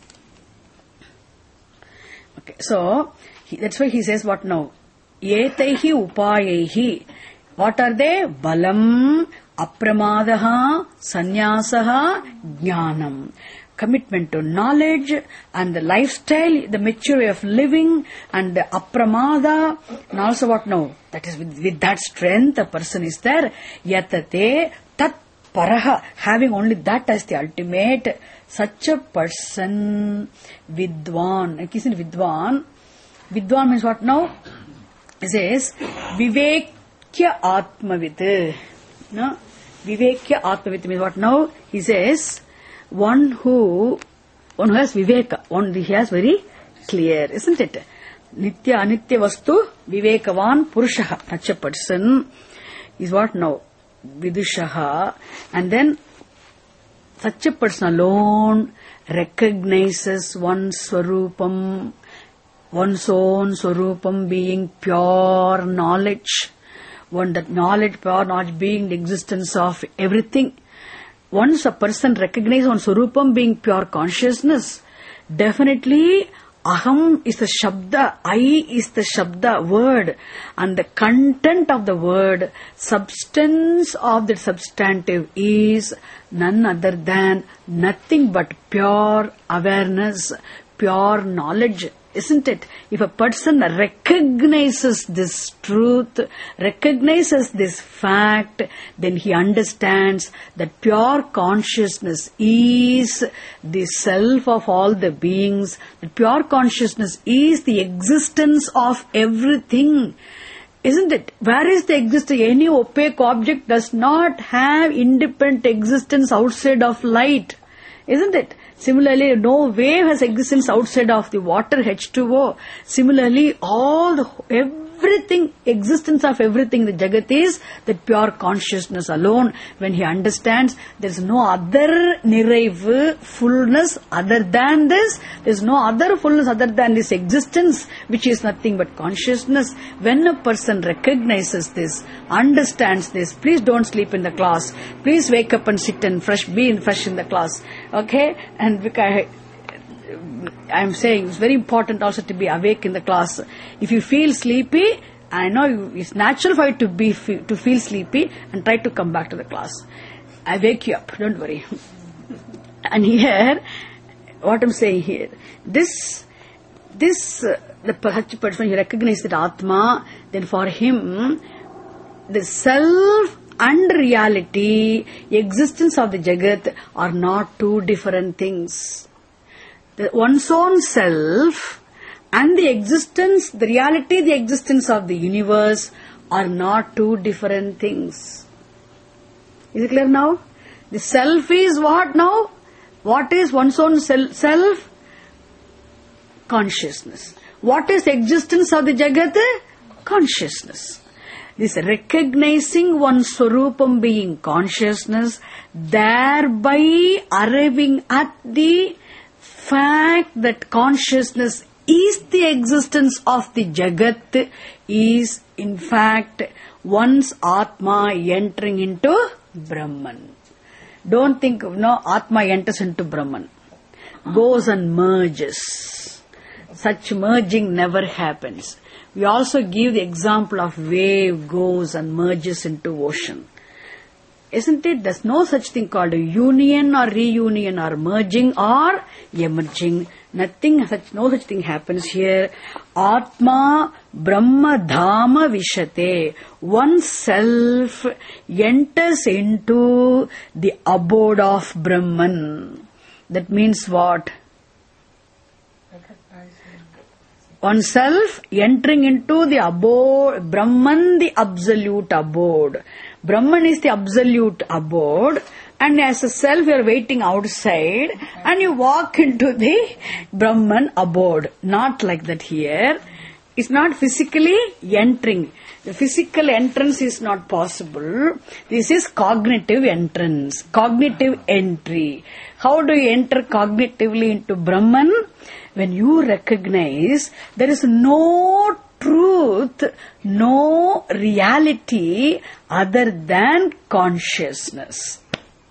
Okay, so that's why he says what now? Etaihi upayaihi. What are they? Balam, apramadaha, sanyasaha, jnanam. Commitment to knowledge and the lifestyle, the mature way of living, and the apramada, and also what now? That is with that strength, a person is there. Yatate tat paraha, having only that as the ultimate. Such a person, vidwan. Isn't vidwan? Vidwan means what now? It says vivekya atmavid. No, vivekya atmavid means what now? He says one who has viveka, he has very clear, isn't it? Nitya anitya vastu vivekavan purushaha. Such a person is what now? Vidushaha. And then such a person alone recognizes one's swarupam, one's own swarupam being pure knowledge. That knowledge, pure knowledge being the existence of everything. Once a person recognizes one's swarupam being pure consciousness, definitely aham is the shabda, I is the shabda, word, and the content of the word, substance of the substantive is none other than nothing but pure awareness, pure knowledge. Isn't it? If a person recognizes this truth, recognizes this fact, then he understands that pure consciousness is the self of all the beings. That pure consciousness is the existence of everything. Isn't it? Where is the existence? Any opaque object does not have independent existence outside of light. Isn't it? Similarly, no wave has existence outside of the water, H2O. Similarly, everything, existence of everything, the Jagat is that pure consciousness alone. When he understands there is no other niraivu, fullness other than this, there is no other fullness other than this existence, which is nothing but consciousness. When a person recognizes this, understands this, please don't sleep in the class. Please wake up and sit and be fresh in the class. Okay? And because I'm saying it's very important also to be awake in the class. If you feel sleepy, I know it's natural for you to feel sleepy, and try to come back to the class. I wake you up, don't worry. And here, what I'm saying here, the such person, when he recognizes that Atma, then for him, the self and reality, existence of the Jagat are not two different things. One's own self and the existence, the reality, the existence of the universe are not two different things. Is it clear now? The self is what now? What is one's own self? Consciousness. What is existence of the Jagat? Consciousness. This recognizing one's Swarupam being consciousness, thereby arriving at the fact that consciousness is the existence of the Jagat, is in fact one's Atma entering into Brahman. Don't think, Atma enters into Brahman. Goes and merges. Such merging never happens. We also give the example of wave goes and merges into ocean. Isn't it? There's no such thing called a union or reunion or merging or emerging. No such thing happens here. Atma Brahma Dhama Vishate. Oneself enters into the abode of Brahman. That means what? Oneself entering into the abode, Brahman the absolute abode. Brahman is the absolute abode, and as a self you are waiting outside and you walk into the Brahman abode. Not like that here. It's not physically entering. The physical entrance is not possible. This is cognitive entrance, cognitive entry. How do you enter cognitively into Brahman? When you recognize there is no truth, no reality other than consciousness.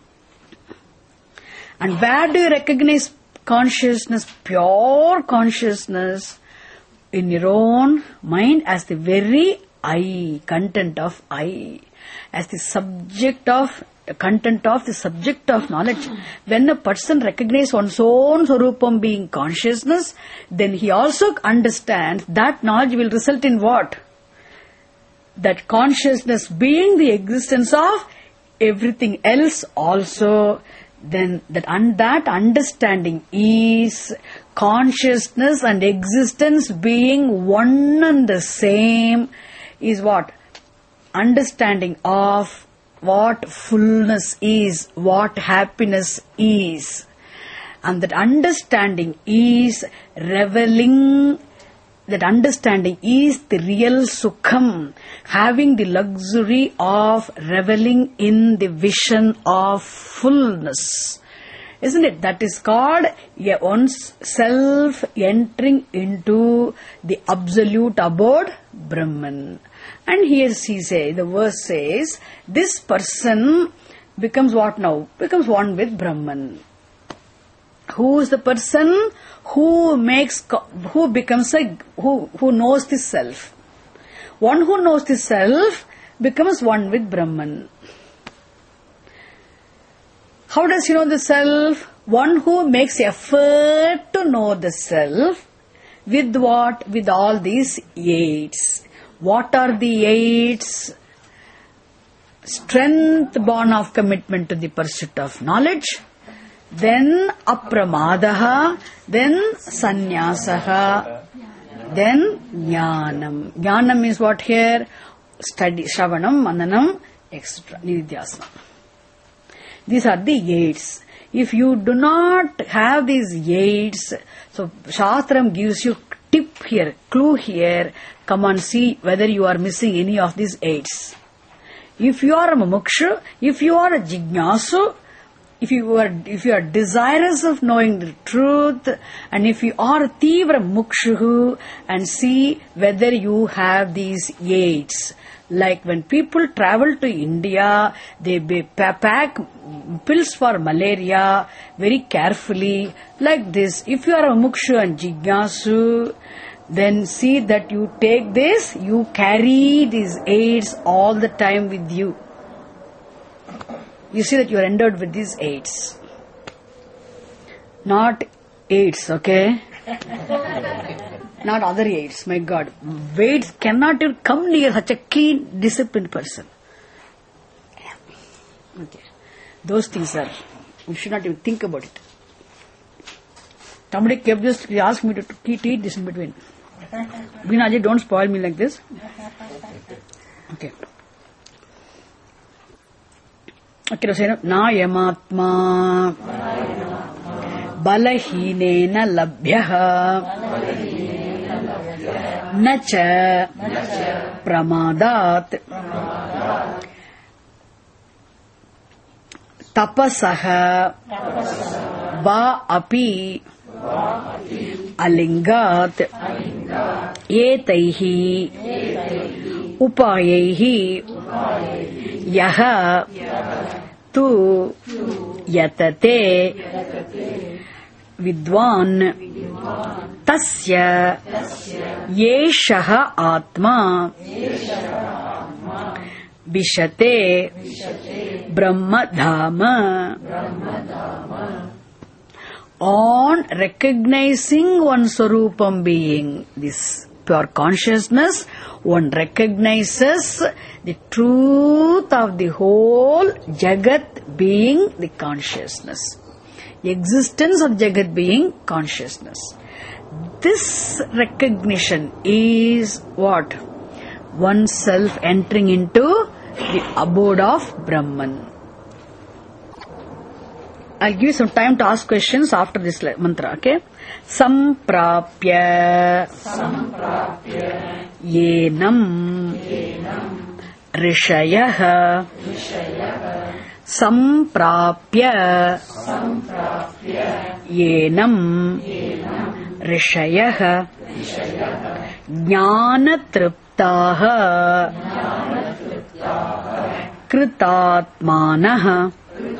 And where do you recognize consciousness, pure consciousness? In your own mind as the very I, content of I, as the subject of content of the subject of knowledge. When a person recognizes one's own Swarupam being consciousness, then he also understands that knowledge will result in what? That consciousness being the existence of everything else also, then that understanding is consciousness and existence being one and the same is what? Understanding of what fullness is, what happiness is. And that understanding is reveling, that understanding is the real sukham, having the luxury of reveling in the vision of fullness. Isn't it? That is called one's self entering into the absolute abode, Brahman. And here the verse says, this person becomes what now? Becomes one with Brahman. Who is the person who becomes who knows the self? One who knows the self becomes one with Brahman. How does he know the self? One who makes effort to know the self with what? With all these aids. What are the aids? Strength born of commitment to the pursuit of knowledge, then apramadaha, then sannyasaha, then jnanam. Jnanam means what here? Study, shravanam, mananam, etc. Nididhyasana. These are the aids. If you do not have these aids, so Shastram gives you tip here, clue here, come and see whether you are missing any of these aids. If you are a mumukshu, if you are a jignasu, if you are desirous of knowing the truth, and if you are a tivra mukshu, and see whether you have these aids. Like when people travel to India, they pack pills for malaria very carefully. Like this, if you are a mukshu and jignasu, then see that you take this, you carry these aids all the time with you. You see that you are endowed with these aids. Not aids, okay? Not other aids, my God. Aids cannot even come near such a keen, disciplined person. Okay. Those things are, we should not even think about it. Somebody kept just asked me to eat this in between. Binaji, don't spoil me like this. Okay. Okay, so nayamatma balahinena labhyah nacha pramadat tapasaha va api alingat etaihi upayaihi yaha tu yatate vidwan tasya yeshaha atma vishate brahmadhama. On recognizing one's Swarupam being this pure consciousness, one recognizes the truth of the whole Jagat being the consciousness. The existence of Jagat being consciousness. This recognition is what? Oneself entering into the abode of Brahman. I'll give you some time to ask questions after this mantra, okay? Samprapya yenam rishayah samprapya yenam rishayah jnanatriptaha kritatmanah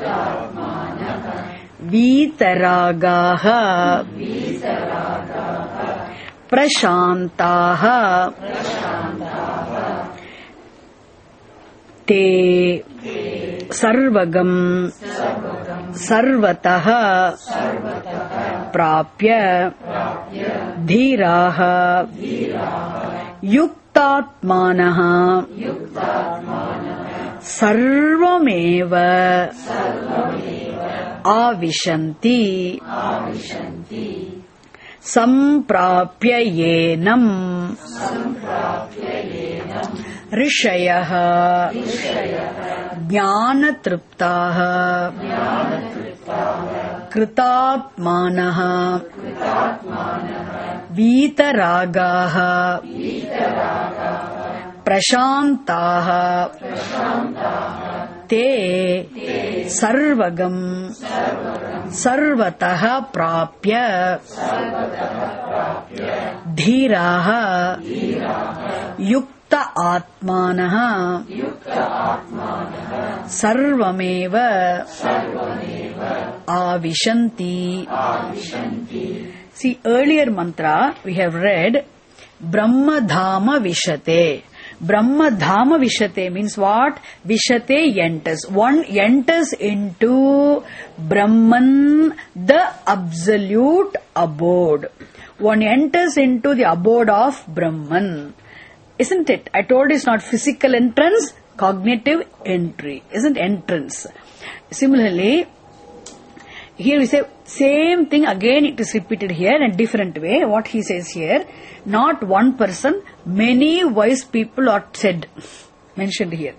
Vitaragaha Prashantaha Te Sarvagam Sarvataha Prapya Dhiraha Yuktatmanaha Sarvameva Avishanti Samprapya yenam Rishayah Jnanatriptaha Kritatmanaha Vitaragaha Prashantaha Te Sarvagam Sarvataha Prapya Dhiraha Yukta Atmanaha Sarvameva Avishanti. See, earlier mantra we have read Brahmadhama Vishate. Brahmadhama Vishate means what? Vishate enters. One enters into Brahman, the absolute abode. One enters into the abode of Brahman. Isn't it? I told you it's not physical entrance, cognitive entry. Isn't entrance? Similarly, here we say same thing again, it is repeated here in a different way. What he says here, not one person, many wise people are said, mentioned here.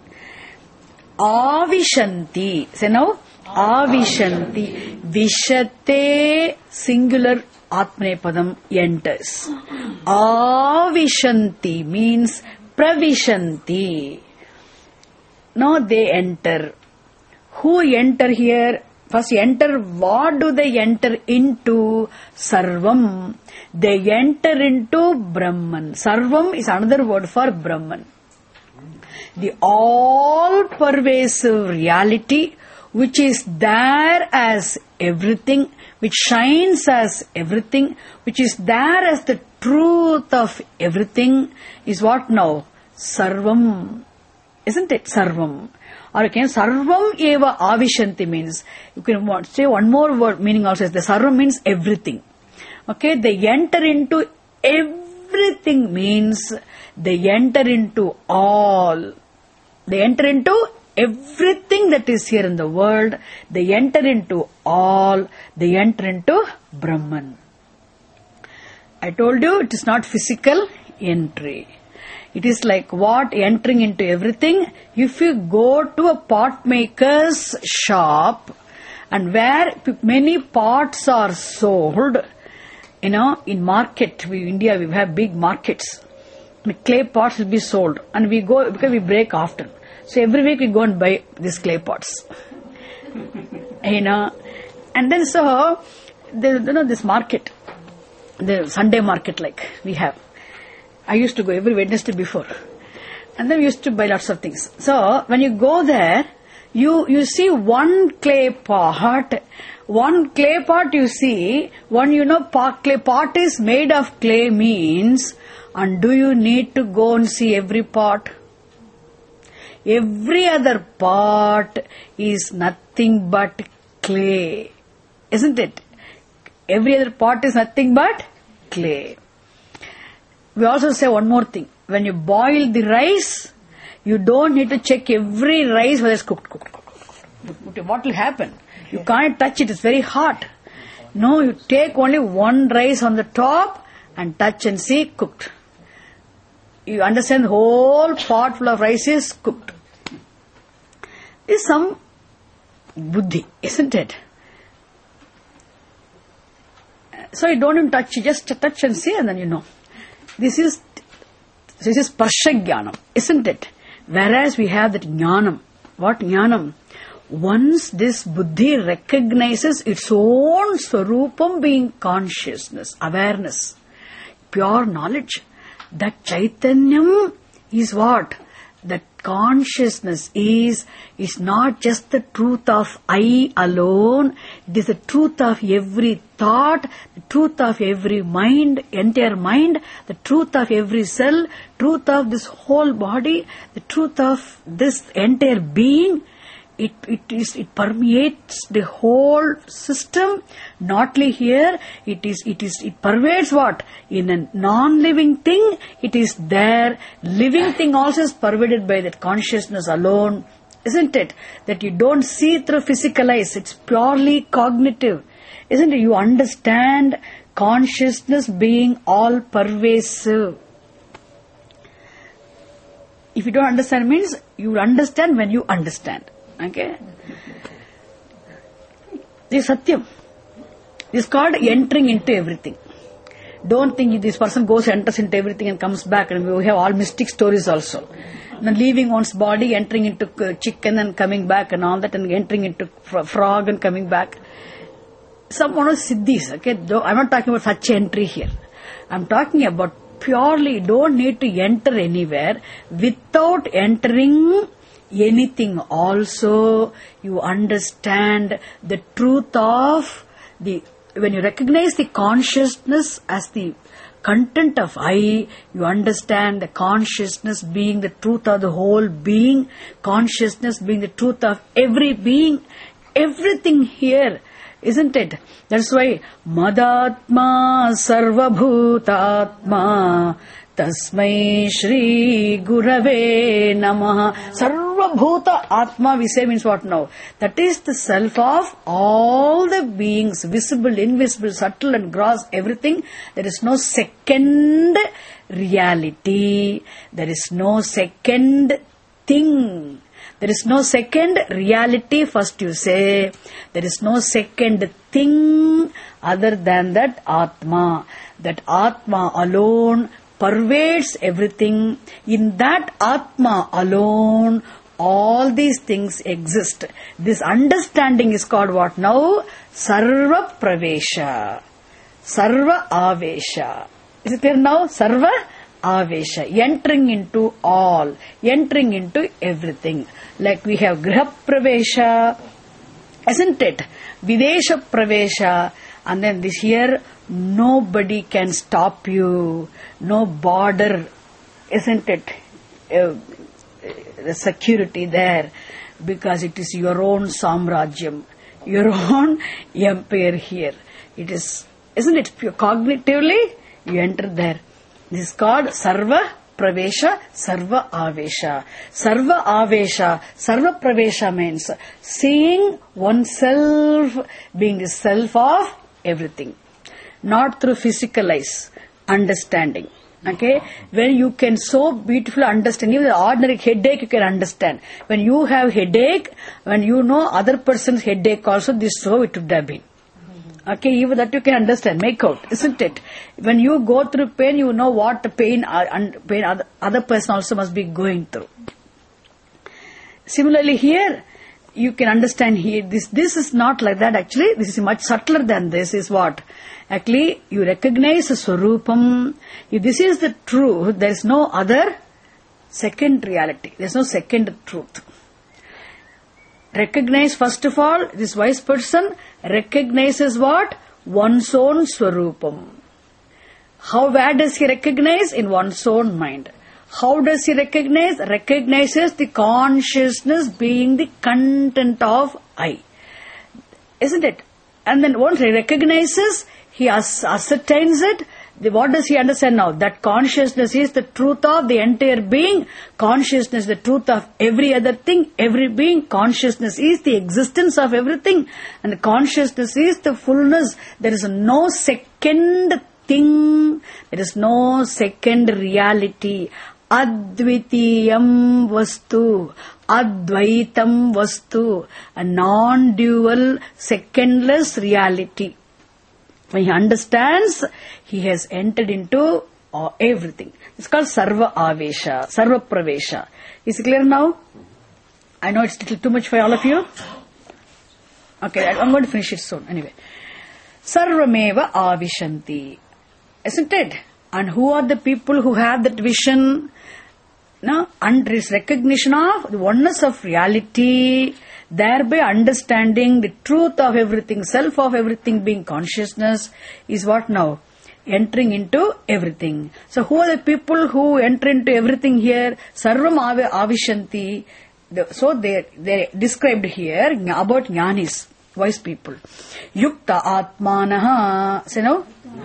Avishanti. Say now, Avishanti. Vishate, singular Atmanepadam enters. Avishanti means Pravishanti. Now they enter. Who enter here? First enter, what do they enter into? Sarvam. They enter into Brahman. Sarvam is another word for Brahman. The all-pervasive reality which is there as everything, which shines as everything, which is there as the truth of everything is what now? Sarvam. Isn't it? Sarvam. Or again, Sarvam eva avishanti means, you can say one more word meaning also is the Sarvam means everything. Okay, they enter into everything means they enter into all. They enter into everything that is here in the world. They enter into all. They enter into Brahman. I told you it is not physical entry. It is like what? Entering into everything. If you go to a pot maker's shop and where many pots are sold, in market, India we have big markets. Clay pots will be sold and we go because we break often. So every week we go and buy these clay pots. And then so, this market, the Sunday market like we have. I used to go every Wednesday before. And then we used to buy lots of things. So, when you go there, you see one clay pot you see, clay pot is made of clay means, and do you need to go and see every pot? Every other pot is nothing but clay. Isn't it? Every other pot is nothing but clay. We also say one more thing. When you boil the rice, you don't need to check every rice whether it's cooked. What will happen? You can't touch it. It's very hot. No, you take only one rice on the top and touch and see cooked. You understand the whole pot full of rice is cooked. This is some buddhi, isn't it? So you don't even touch, you just touch and see and then you know. This is Sparsha Jnanam, isn't it? Whereas we have that Jnanam. What Jnanam? Once this buddhi recognizes its own Swarupam being consciousness, awareness, pure knowledge, that Chaitanyam is what? That consciousness is not just the truth of I alone, it is the truth of every thought, the truth of every mind, entire mind, the truth of every cell, truth of this whole body, the truth of this entire being. It permeates the whole system, not only here, it pervades what? In a non-living thing, it is there. Living thing also is pervaded by that consciousness alone, isn't it? That you don't see through physical eyes, it's purely cognitive, isn't it? You understand consciousness being all pervasive. If you don't understand, means you understand when you understand. Okay? This is Satyam. This is called entering into everything. Don't think this person goes, enters into everything and comes back. And we have all mystic stories also. Now leaving one's body, entering into chicken and coming back and all that, and entering into frog and coming back. Some one of siddhis. Okay? I'm not talking about such entry here. I'm talking about purely, don't need to enter anywhere. Without entering anything also, you understand the truth of when you recognize the consciousness as the content of I, you understand the consciousness being the truth of the whole being, consciousness being the truth of every being, everything here, isn't it? That's why Madatma Sarvabhutatma Tasmai Shri Gurave Namaha. Sarvabhuta Atma we say means what now? That is the self of all the beings, visible, invisible, subtle and gross, everything. There is no second reality. There is no second thing. There is no second reality, first you say. There is no second thing other than that Atma. That Atma alone pervades everything. In that Atma alone, all these things exist. This understanding is called what now? Sarva Pravesha. Sarva Avesha. Is it clear now? Sarva Avesha. Entering into all. Entering into everything. Like we have Griha Pravesha, isn't it? Videsha Pravesha. And then this here, nobody can stop you. No border, isn't it? The security there, because it is your own samrajyam, your own empire here. It is, isn't it? Pure cognitively, you enter there. This is called Sarva Pravesha, Sarva Avesha. Sarva Avesha, Sarva Pravesha means seeing oneself being the self of everything. Not through physical eyes, understanding. Okay, when you can so beautifully understand, even the ordinary headache you can understand. When you have headache, when you know other person's headache also, this so it would have been. Okay, even that you can understand, make out, isn't it? When you go through pain, you know what the pain other person also must be going through. Similarly here, you can understand here, this is not like that actually, this is much subtler than this, is what? Actually, you recognize a Swarupam. If this is the truth, there is no other second reality. There is no second truth. Recognize, first of all, this wise person recognizes what? One's own Swarupam. Where does he recognize? In one's own mind. How does he recognize? Recognizes the consciousness being the content of I. Isn't it? And then once he recognizes, he ascertains it. What does he understand now? That consciousness is the truth of the entire being. Consciousness is the truth of every other thing, every being. Consciousness is the existence of everything. And consciousness is the fullness. There is no second thing. There is no second reality. Advitiyam vastu. Advaitam vastu. A non-dual, secondless reality. When he understands, he has entered into everything. It's called Sarva Avesha, Sarva Pravesha. Is it clear now? I know it's a little too much for all of you. Okay, I'm going to finish it soon. Anyway. Sarvameva Avishanti. Isn't it? And who are the people who have that vision? No? And there is recognition of the oneness of reality, thereby understanding the truth of everything, self of everything being consciousness, is what now? Entering into everything. So who are the people who enter into everything here? Sarvam Avishanti. So they described here about jnanis, wise people. Yukta Atmanaha. Say no?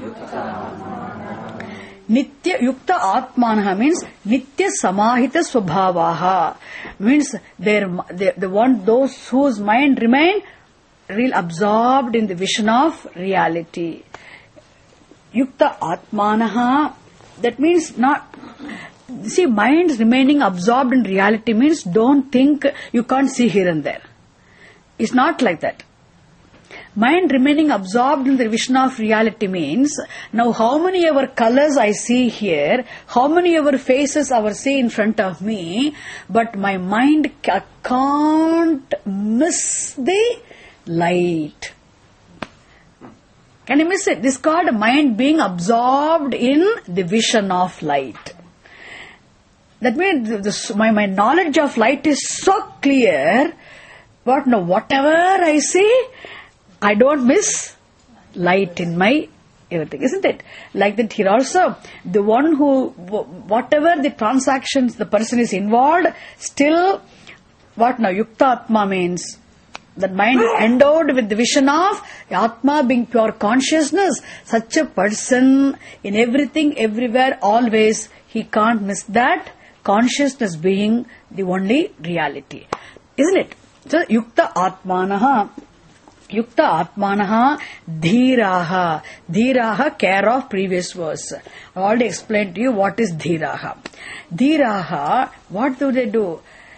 Nitya Yukta Atmanaha means Nitya Samahita Swabhavaha. Means they want those whose mind remain real absorbed in the vision of reality. Yukta Atmanaha. That means not. See, mind remaining absorbed in reality means don't think you can't see here and there. It's not like that. Mind remaining absorbed in the vision of reality means, now how many ever colors I see here, how many ever faces I will see in front of me, but my mind can't miss the light. Can you miss it? This is called mind being absorbed in the vision of light. That means my knowledge of light is so clear, but now whatever I see, I don't miss light in my everything, isn't it? Like that here also, the one who, whatever the transactions the person is involved, still, what now? Yukta Atma means, that mind is endowed with the vision of Atma being pure consciousness. Such a person, in everything, everywhere, always, he can't miss that consciousness being the only reality. Isn't it? So, Yukta Atmanaha. Yukta Atmanaha Dhiraha. Dhiraha, care of previous verse. I already explained to you what is Dhiraha. Dhiraha, what do they do?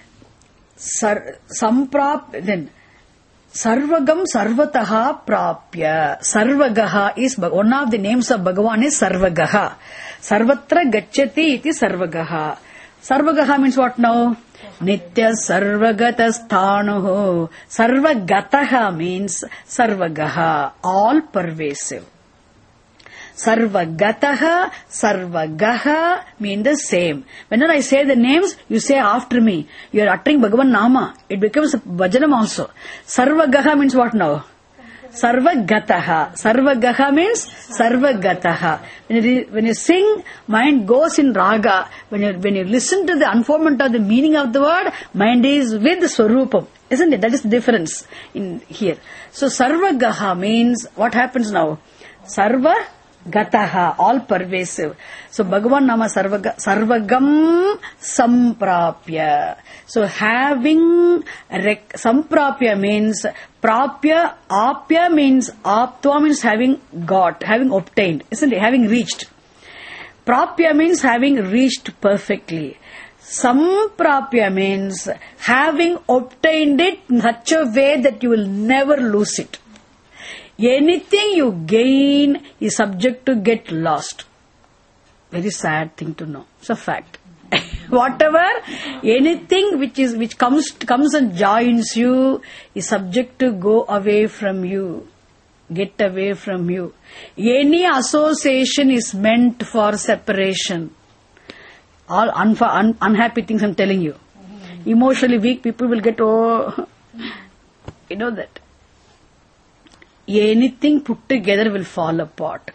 Then Sarvagam Sarvataha Prapya. Sarvagaha is, one of the names of Bhagavan is Sarvagaha. Sarvatra Gacchati iti Sarvagaha. Sarvagaha means what now? Nitya Sarvagata Sthanuho. Sarvagataha means Sarvagaha, all pervasive. Sarvagataha, Sarvagaha mean the same. Whenever I say the names, you say after me. You are uttering Bhagavan Nama. It becomes a Bhajanam also. Sarvagaha means what now? Sarvagataha. Sarvagaha means Sarvagataha. When you sing, mind goes in raga. When you listen to the unfoldment of the meaning of the word, mind is with Swarupam. Isn't it? That is the difference in here. So Sarvagaha means, what happens now? Sarvagataha, all pervasive. So Bhagavan Nama Sarvagam Samprapya. So having Samprapya means Prapya, Apya means Aptva means having got, having obtained, isn't it? Having reached. Prapya means having reached perfectly. Samprapya means having obtained it in such a way that you will never lose it. Anything you gain is subject to get lost. Very sad thing to know. It's a fact. Whatever, anything which comes and joins you is subject to go away from you. Get away from you. Any association is meant for separation. All unhappy things I'm telling you. Emotionally weak people will get, you know that. Anything put together will fall apart.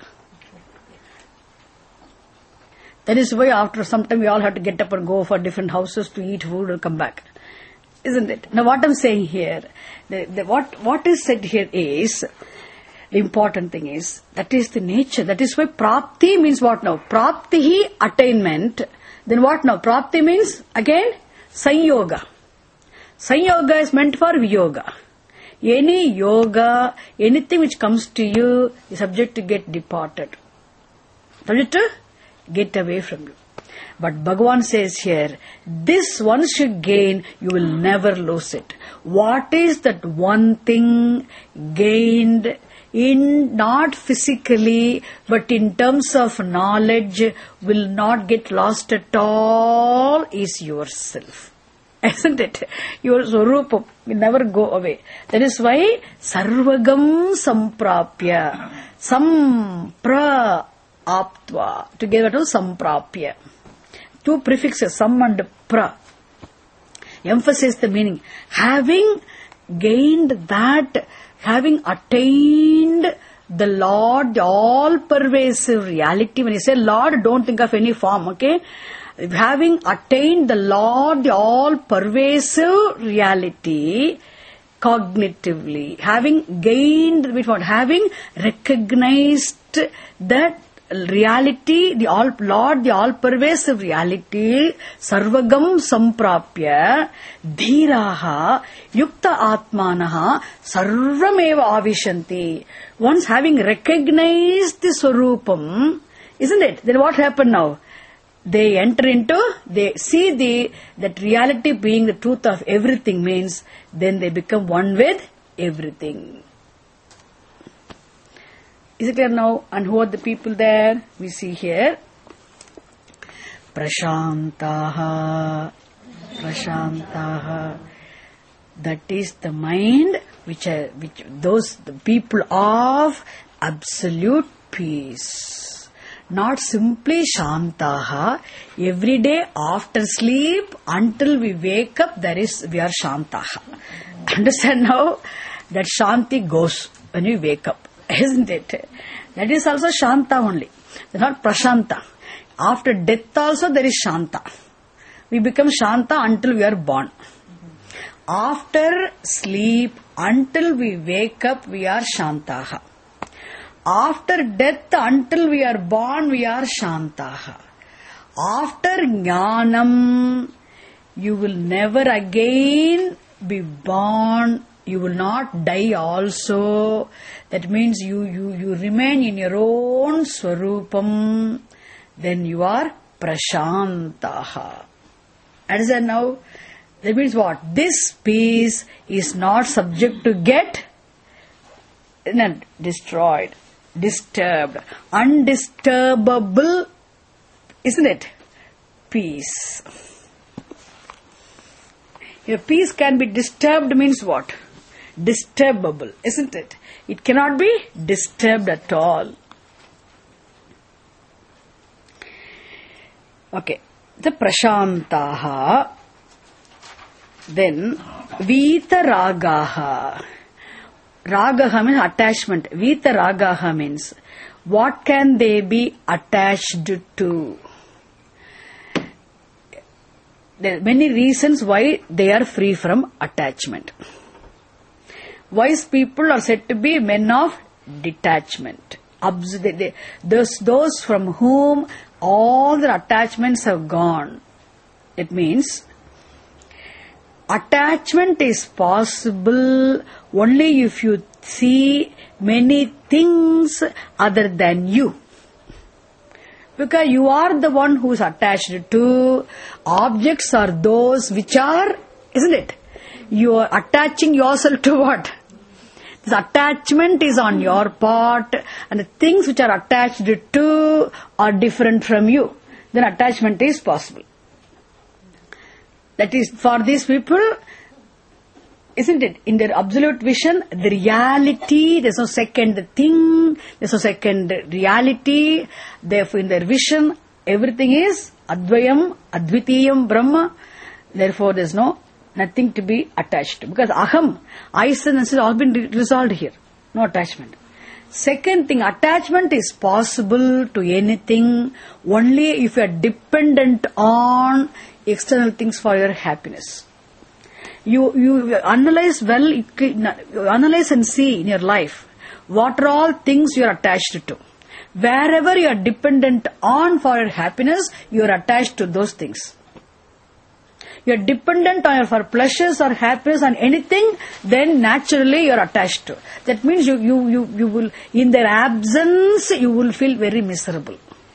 That is why after some time we all have to get up and go for different houses to eat food and come back. Isn't it? Now what I'm saying here, what is said here is, the important thing is, that is the nature. That is why prapti means what now? Prapti, attainment. Then what now? Prapti means, again, sanyoga. Sanyoga is meant for viyoga. Any yoga, anything which comes to you is subject to get departed. Subject to get away from you. But Bhagavan says here, this once you gain, you will never lose it. What is that one thing gained in not physically, but in terms of knowledge, will not get lost at all, is yourself. Isn't it? Your Swarupam will never go away. That is why Sarvagam Samprapya, Sampra Aptva, together to Samprapya. Two prefixes, Sam and Pra. Emphasize the meaning. Having gained that, having attained the Lord, the all-pervasive reality. When you say Lord, don't think of any form, okay? Having attained the Lord, the all-pervasive reality, cognitively, having gained, having recognized that reality, the Lord, the all-pervasive reality, sarvagam samprapya, dhiraha, yukta atmanaha, sarvameva avishanti. Once having recognized the Swarupam, isn't it? Then what happened now? They enter into, they see that reality being the truth of everything means, then they become one with everything. Is it clear now? And who are the people there? We see here. Prashantaha. Prashantaha. That is the mind which those the people of absolute peace. Not simply Shantaha. Every day after sleep until we wake up, we are Shantaha. Understand now? That Shanti goes when we wake up. Isn't it? That is also Shanta only. It's not Prashanta. After death also there is Shanta. We become Shanta until we are born. After sleep until we wake up, we are Shantaha. After death until we are born, we are Shantaha. After Jnanam, you will never again be born. You will not die also. That means you remain in your own Swarupam. Then you are Prashantaha. Understand now? That means what? This peace is not subject to get destroyed, disturbed, undisturbable, isn't it? Peace. Your peace can be disturbed means what? Disturbable, isn't it? It cannot be disturbed at all. Okay. The Prashantaha. Then Vita Ragaha. Ragaha means attachment. Vita Ragaha means what can they be attached to? There are many reasons why they are free from attachment. Wise people are said to be men of detachment. Those from whom all their attachments have gone. It means attachment is possible only if you see many things other than you. Because you are the one who is attached to objects are those which are, isn't it? You are attaching yourself to what? This attachment is on your part, and the things which are attached to are different from you. Then attachment is possible. That is, for these people, isn't it? In their absolute vision, the reality, there's no second thing, there's no second reality. Therefore, in their vision, everything is Advayam, Advitiyam, Brahma. Therefore, there's nothing to be attached to. Because Aham, I, sense, has all been resolved here. No attachment. Second thing, attachment is possible to anything only if you are dependent on external things for your happiness. You analyze well, you analyze and see in your life what are all things you are attached to. Wherever you are dependent on for your happiness, you are attached to those things. You are dependent on for pleasures or happiness on anything, then naturally you are attached to. That means you will, in their absence, you will feel very miserable.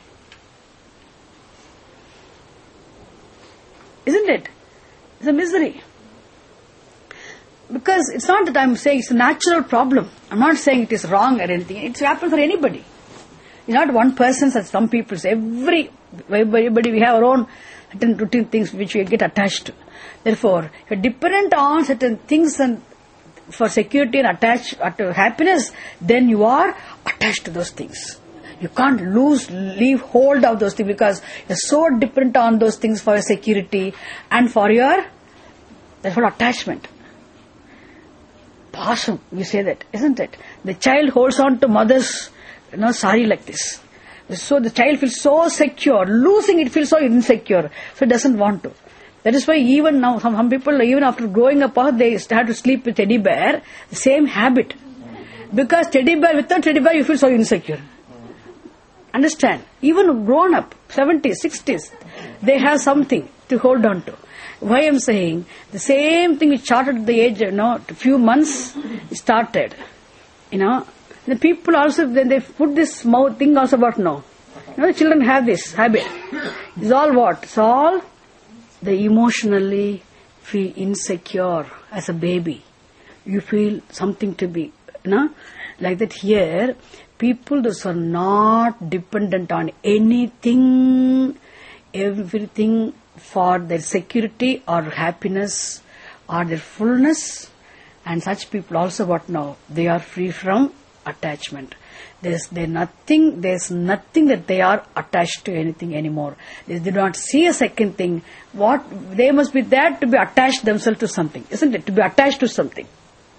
Isn't it? It's a misery. Because it's not that I'm saying it's a natural problem. I'm not saying it is wrong or anything. It's happened for anybody. It's not one person, as some people say. Everybody, we have our own certain routine things which we get attached to. Therefore, if you're dependent on certain things and for security and attached to happiness, then you are attached to those things. You can't leave hold of those things because you're so dependent on those things for your security and for your, that's what attachment. Awesome, we say that, isn't it? The child holds on to mother's, sari like this. So the child feels so secure. Losing it feels so insecure. So it doesn't want to. That is why even now, some people, even after growing up, they start to sleep with teddy bear. The same habit. Because without teddy bear, you feel so insecure. Understand? Even grown up, 70s, 60s, they have something to hold on to. Why I'm saying, the same thing which started at the age of, a few months, started. The people also, then they put this thing also about the children have this habit. It's all what? It's all they emotionally feel insecure as a baby. You feel something to be, like that here, people those are not dependent on anything, everything for their security or happiness or their fullness, and such people also what now? They are free from attachment. There's nothing that they are attached to anything anymore. They do not see a second thing. What they must be there to be attached themselves to something, isn't it? To be attached to something.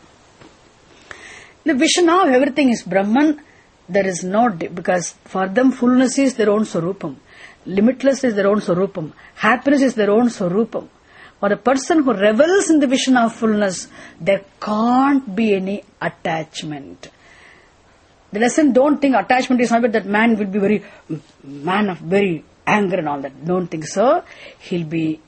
The vision of everything is Brahman. There is no, because for them fullness is their own Swarupam. Limitless is their own Swarupam. Happiness is their own Swarupam. For a person who revels in the vision of fullness, there can't be any attachment. The lesson, don't think attachment is not that man will be man of very anger and all that. Don't think so. He'll be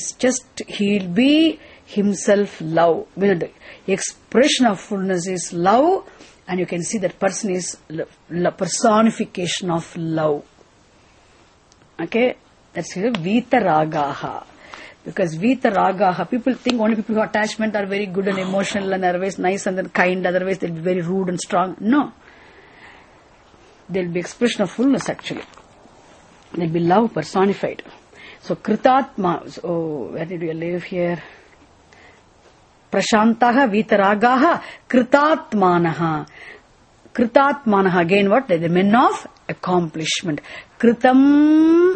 himself love. The expression of fullness is love, and you can see that person is personification of love. Okay, that's Vita Ragaha. Because Vita Ragaha, people think only people who have attachment are very good and emotional and otherwise nice and then kind, otherwise they'll be very rude and strong. No. There will be expression of fullness actually. There will be love personified. So Kritatma, where did we live here? Prashantaha Vitaragaha Kritatmanaha. Kritatmanaha, again what? The men of accomplishment. Kritaha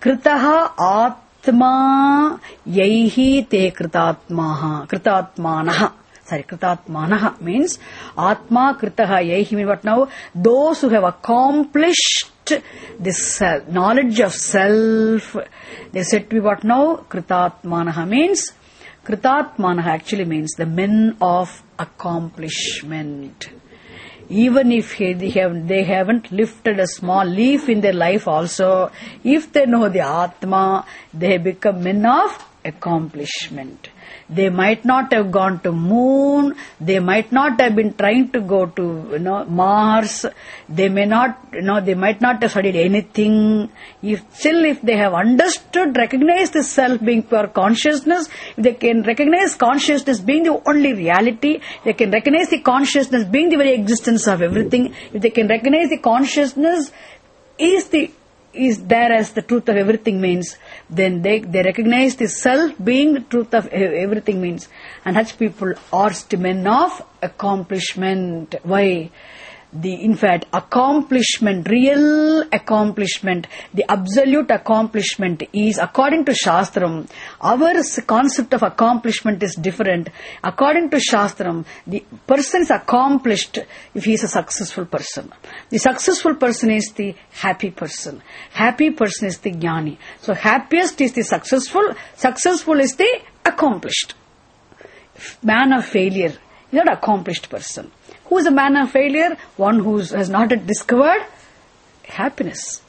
Atma Yaihi Te Kritatmanaha. Kritatmanaha means Atma Kritaha Yaihi means what now? Those who have accomplished this knowledge of self, they said to be what now? Kritatmanaha means, Kritatmanaha actually means the men of accomplishment. Even if they haven't lifted a small leaf in their life also, if they know the Atma, they become men of accomplishment. They might not have gone to moon. They might not have been trying to go to Mars. They may not, they might not have studied anything. If they have understood, recognized the self being pure consciousness, if they can recognize consciousness being the only reality, they can recognize the consciousness being the very existence of everything. If they can recognize the consciousness is there as the truth of everything means, then they recognize the self being the truth of everything means. And such people are men of accomplishment. Why? In fact, accomplishment, real accomplishment, the absolute accomplishment is, according to Shastram, our concept of accomplishment is different. According to Shastram, the person is accomplished if he is a successful person. The successful person is the happy person. Happy person is the jnani. So happiest is the successful is the accomplished. Man of failure is not an accomplished person. Who is a man of failure? One who has not yet discovered happiness.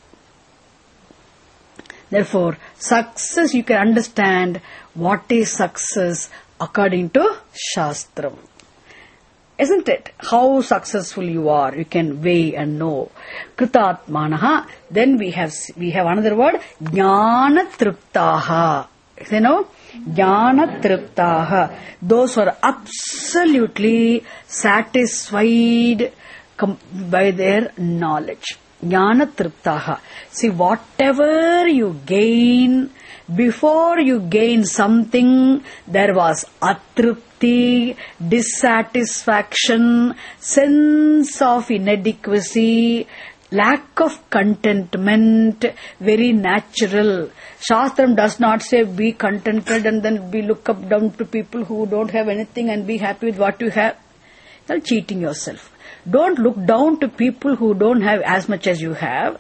Therefore, success, you can understand what is success according to Shastram. Isn't it? How successful you are, you can weigh and know. Kritatmanaha. Then we have another word, Jnana Triptaha. You know? Jnana Triptaha. Those who are absolutely satisfied by their knowledge. Jnana Triptaha. See, whatever you gain, before you gain something, there was atripti, dissatisfaction, sense of inadequacy, lack of contentment, very natural. Shastram does not say be contented and then look up down to people who don't have anything and be happy with what you have. You're cheating yourself. Don't look down to people who don't have as much as you have.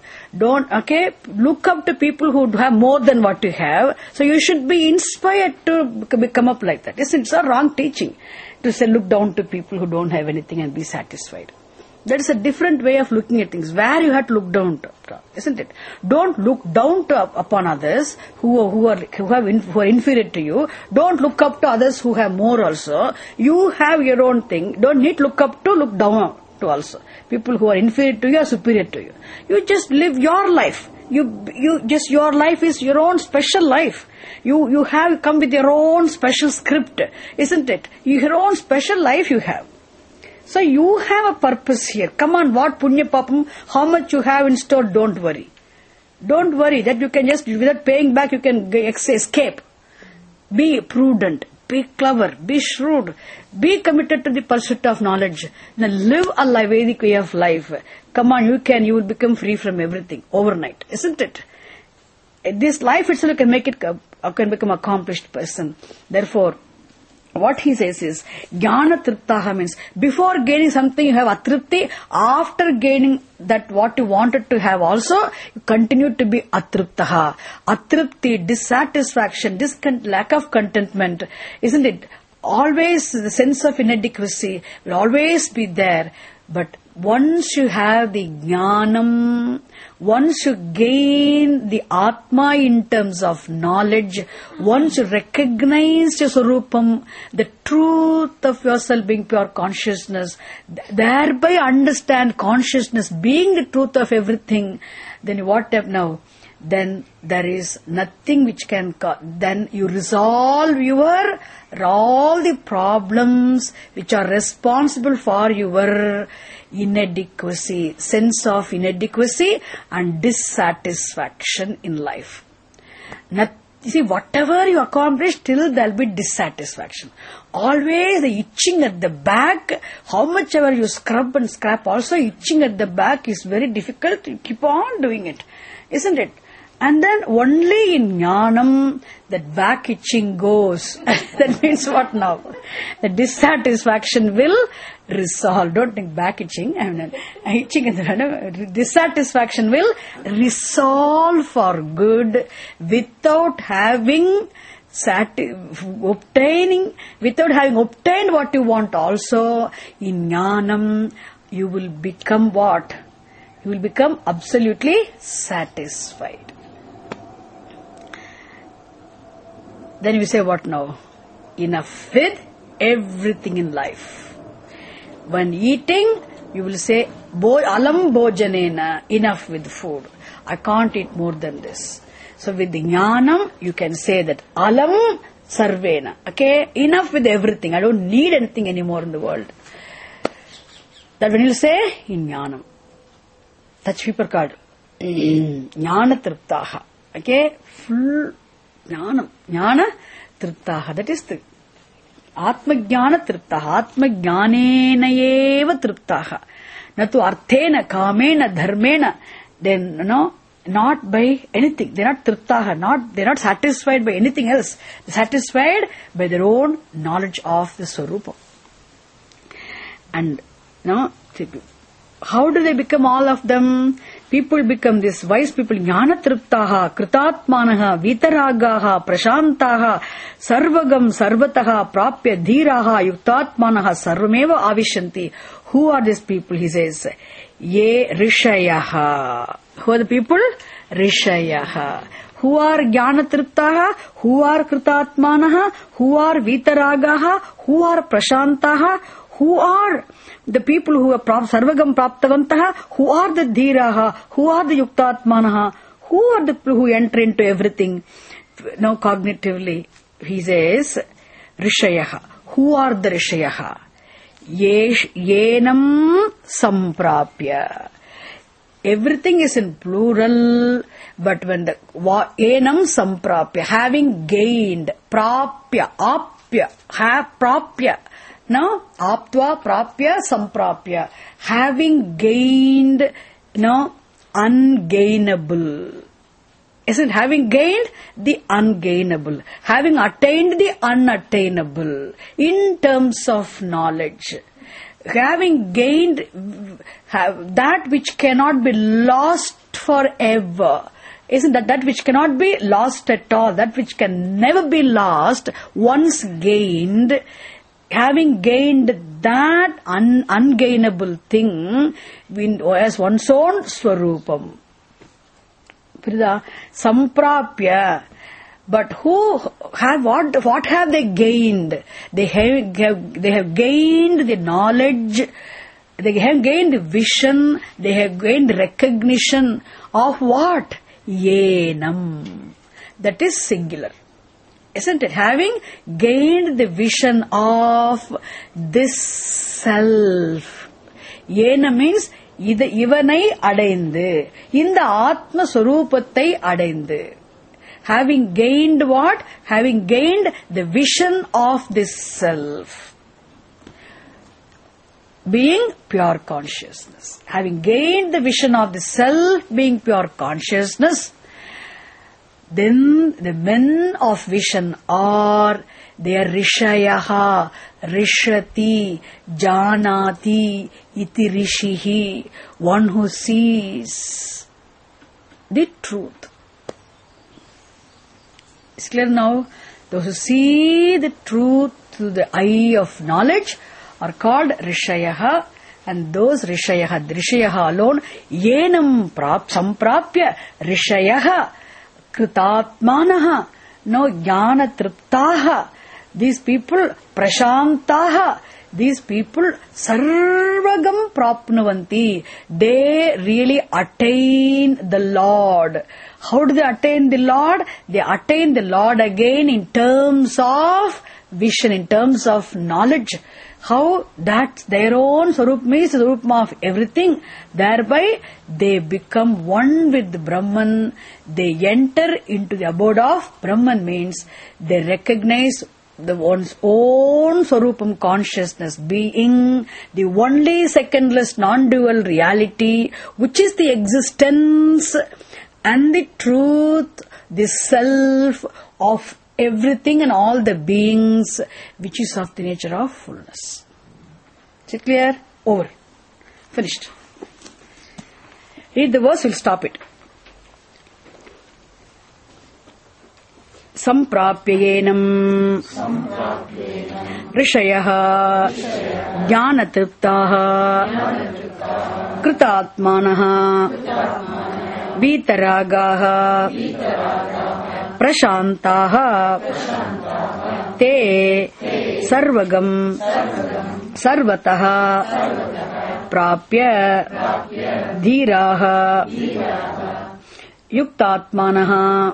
Look up to people who have more than what you have. So you should be inspired to become up like that. It's a wrong teaching to say look down to people who don't have anything and be satisfied. That is a different way of looking at things, where you have to look down to, isn't it? Don't look down upon others who are inferior to you. Don't look up to others who have more also. You have your own thing. Don't need to look down to also. People who are inferior to you are superior to you. You just live your life. Your life is your own special life. You have come with your own special script, isn't it? Your own special life you have. So you have a purpose here. Come on, what punya papam, how much you have in store, don't worry. Don't worry that you can just, without paying back, you can escape. Be prudent, be clever, be shrewd, be committed to the pursuit of knowledge. Then live a Vedic way of life. Come on, you will become free from everything overnight, isn't it? This life itself can become accomplished person. Therefore, what he says is, Jnana Triptaha means, before gaining something you have atripti, after gaining that what you wanted to have also, you continue to be atriptaha. Atripti, dissatisfaction, lack of contentment, isn't it? Always the sense of inadequacy will always be there. But once you have the jnanam, once you gain the Atma in terms of knowledge, once you recognize your Swarupam, the truth of yourself being pure consciousness, thereby understand consciousness being the truth of everything, then what have now? Then there is nothing which can, then you resolve all the problems which are responsible for your inadequacy, sense of inadequacy and dissatisfaction in life. You see, whatever you accomplish, still there will be dissatisfaction. Always the itching at the back, how much ever you scrub and scrap, also itching at the back is very difficult. You keep on doing it, isn't it? And then only in jnanam that back itching goes. That means what now? The dissatisfaction will resolve. Don't think back itching. Itching. Dissatisfaction will resolve for good without having obtained what you want. Also in jnanam you will become what? You will become absolutely satisfied. Then you say what now? enough with everything in life. When eating, you will say, alam bhojanena, enough with food. I can't eat more than this. So with the jnanam, you can say that alam sarvena. Okay, enough with everything. I don't need anything anymore in the world. That when you say in jnanam, that's people called jnana triptaha. Okay, full jnanam, jnana triptaha. That is the atma jnana triptaha. Atma jnanena eva triptaha. Natu arthena, kamena, dharmena. Then, not by anything. They are not triptaha. They are not satisfied by anything else. They are satisfied by their own knowledge of the Swarupa. And, how do they become all of them? People become this wise people. Jnana triptaha, kritatmanaha, vitaragaha, prashantaha, sarvagam, sarvataha, prapya, dhiraha, yuktatmanaha, sarvameva avishanti. Who are these people? He says, ye rishayaha. Who are the people? Rishayaha. Who are jnana triptaha? Who are kritatmanaha? Who are vitaragaha? Who are prashantaha? Who are the people who are sarvagam praptavantaha? Who are the dhiraha? Who are the yuktatmanaha? Who are the people who enter into everything now cognitively? He says, rishayaha. Who are the rishayaha? Yenam samprapya. Everything is in plural, but when the enam samprapya, having gained, prapya, apya, prapya. Now, aptva, prapya, samprapya. Having gained, ungainable. Isn't having gained the ungainable. Having attained the unattainable. In terms of knowledge. Having gained that which cannot be lost forever. Isn't that which cannot be lost at all? That which can never be lost once gained. Having gained that ungainable thing as one's own Swarupam. Samprapya. But what have they gained? They have gained the knowledge, they have gained the vision, they have gained the recognition of what? Yenam. That is singular. Isn't it? Having gained the vision of this self. Yena means ivanai adaindu. In the Atma Swarupathai adaindu. Having gained what? Having gained the vision of this self. Being pure consciousness. Having gained the vision of the self being pure consciousness, then the men of vision are, they are rishayaha, rishati, janati, iti rishihi, one who sees the truth. It's clear now? Those who see the truth through the eye of knowledge are called rishayaha, and those rishayaha, the rishayaha alone, yenam samprapya rishayaha, kritatmanaha, no jnana triptaha, these people prashantaha, these people sarvagam prapnuvanti, they really attain the Lord. How do they attain the Lord? They attain the Lord again in terms of vision, in terms of knowledge. How that their own Swarup means the Swarupma of everything. Thereby they become one with Brahman. They enter into the abode of Brahman means they recognize the one's own Swarupam consciousness being the only secondless non-dual reality, which is the existence and the truth, the self of everything and all the beings, which is of the nature of fullness. Is it clear? Over. Finished. Read the verse, we'll stop it. Samprapyenam Rishayaha Jnanatriptaha Kritatmanaha Vitaragaha Prashantaha te sarvagam sarvatah prapya dhiraha yuktatmanah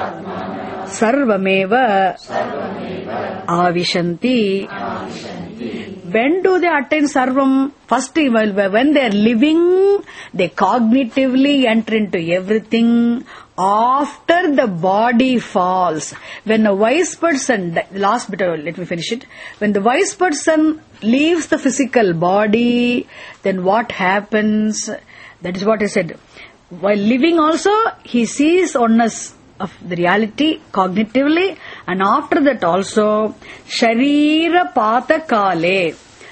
sarvameva avishanti. When do they attain sarvam? First, when they are living, they cognitively enter into everything. After the body falls, when a wise person, last bit, let me finish it. When the wise person leaves the physical body, then what happens? That is what I said. While living also, he sees oneness of the reality cognitively, and after that also sharira patakale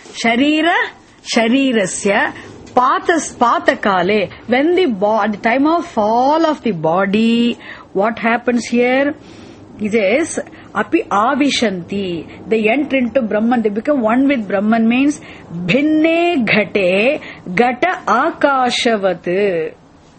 sharirasya patakale, when at the time of fall of the body, what happens here? He says api avishanti, they enter into Brahman, they become one with Brahman, means bhinne ghate gata akashavat.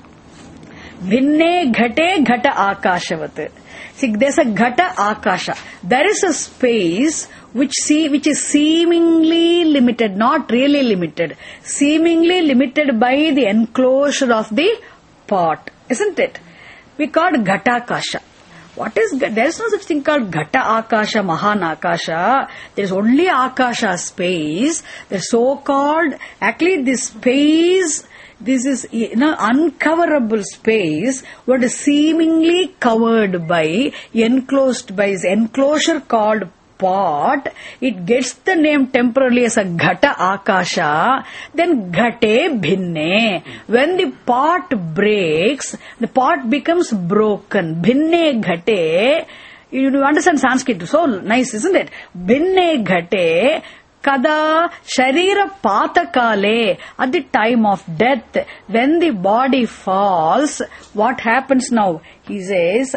Bhinne ghate ghata akashavat. See, there's a ghata akasha. There is a space which is seemingly limited, not really limited, seemingly limited by the enclosure of the pot, isn't it? We call it ghata akasha. What is? There is no such thing called ghata akasha, mahan akasha. There is only akasha space. The so-called, actually this space, this is uncoverable space, what is seemingly covered by, enclosed by, is enclosure called pot. It gets the name temporarily as a ghata akasha. Then ghate bhinne. When the pot breaks, the pot becomes broken. Bhinne ghate. You understand Sanskrit? So nice, isn't it? Bhinne ghate. Kada sharira patakale, at the time of death, when the body falls, what happens now? He says,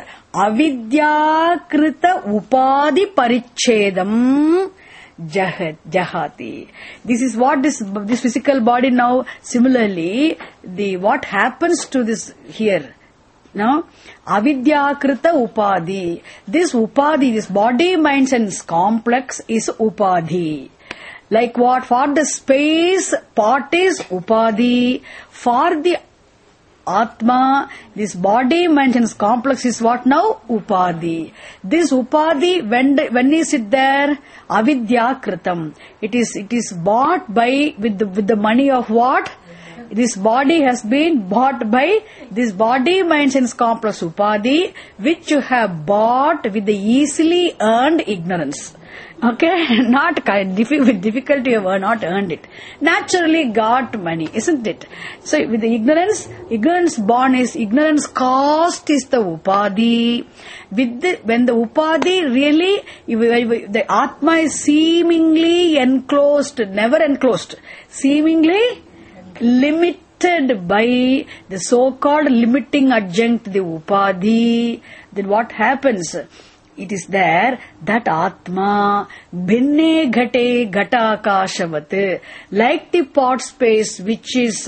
avidyakrita upadi parichedam jahati. This is what this physical body now, similarly, what happens to this here? Now, avidyakrita upadi. This upadi, this body, mind and complex is upadi. Like what? For the space, pot is upadhi. For the Atma, this body, mind and complex is what now? Upadhi. This upadhi, when is it there? Avidya kritam. It is bought by, with the money of what? This body has been bought by this body, mind and complex upadhi, which you have bought with the easily earned ignorance. Okay, not with difficulty you have not earned it. Naturally got money, isn't it? So with the ignorance born is, ignorance cost is the upadhi. When the upadhi really, the Atma is seemingly enclosed, never enclosed, seemingly limited by the so-called limiting adjunct, the upadhi, then what happens? It is there that Atma bhinne ghate ghata akashavat, like the pot space which is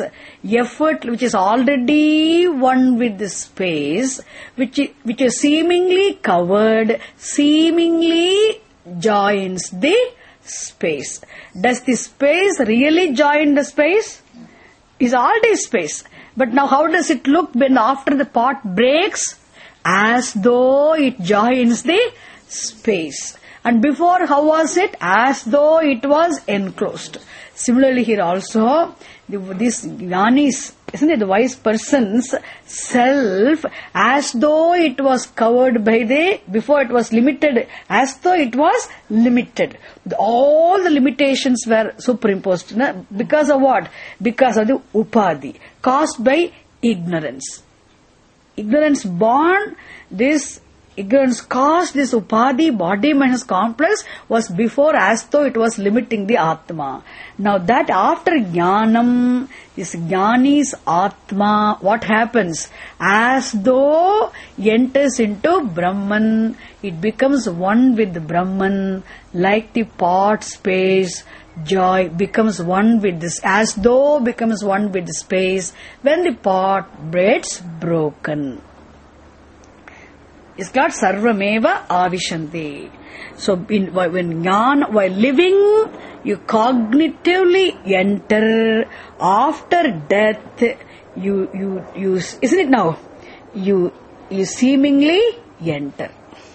already one with the space, which is seemingly covered, seemingly joins the space. Does the space really join the space? Is already space. But now how does it look when after the pot breaks? As though it joins the space. And before, how was it? As though it was enclosed. Similarly here also, this jnanis, isn't it, the wise person's self, as though it was covered by before it was limited, as though it was limited. All the limitations were superimposed. Because of what? Because of the upadhi, caused by ignorance. Ignorance born, this ignorance caused this upadhi, body minus complex, was before as though it was limiting the Atma. Now that after jnanam, this jnani's Atma, what happens? As though enters into Brahman, it becomes one with Brahman, like the pot space, joy becomes one with this, as though becomes one with the space when the pot gets broken. It's called Sarvameva Avishanti. So when jnana, while living, you cognitively enter. After death, you isn't it now? You seemingly enter.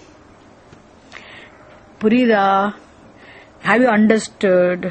Purida, have you understood?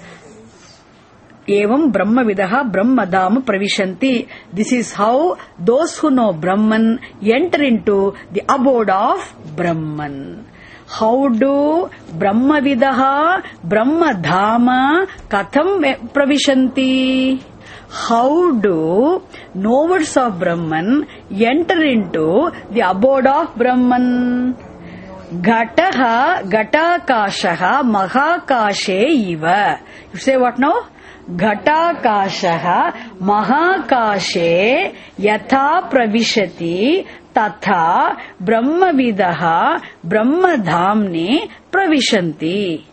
Evam Brahmavidaha Brahmadama Pravishanti. This is how those who know Brahman enter into the abode of Brahman. How do Brahmavidaha Brahmadama Katham Pravishanti? How do knowers of Brahman enter into the abode of Brahman? Gataha Gatakashaha Mahakashe Iva. You say what now? Ghatakashaha Mahakashe Yatha Pravishati Tatha Brahmavidaha Brahmadhamni Pravishanti.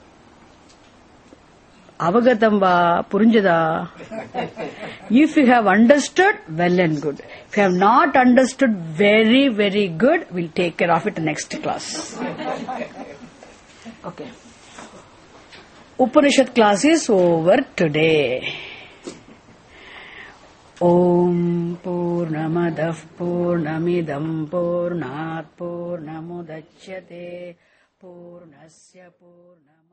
Avagatam va purinjada. If you have understood, well and good. If you have not understood, very, very good. We'll take care of it next class. Okay. Upanishad class is over today. Om Purnamadah Purnamidam Purnat Purnamudachyate Purnasya Purnam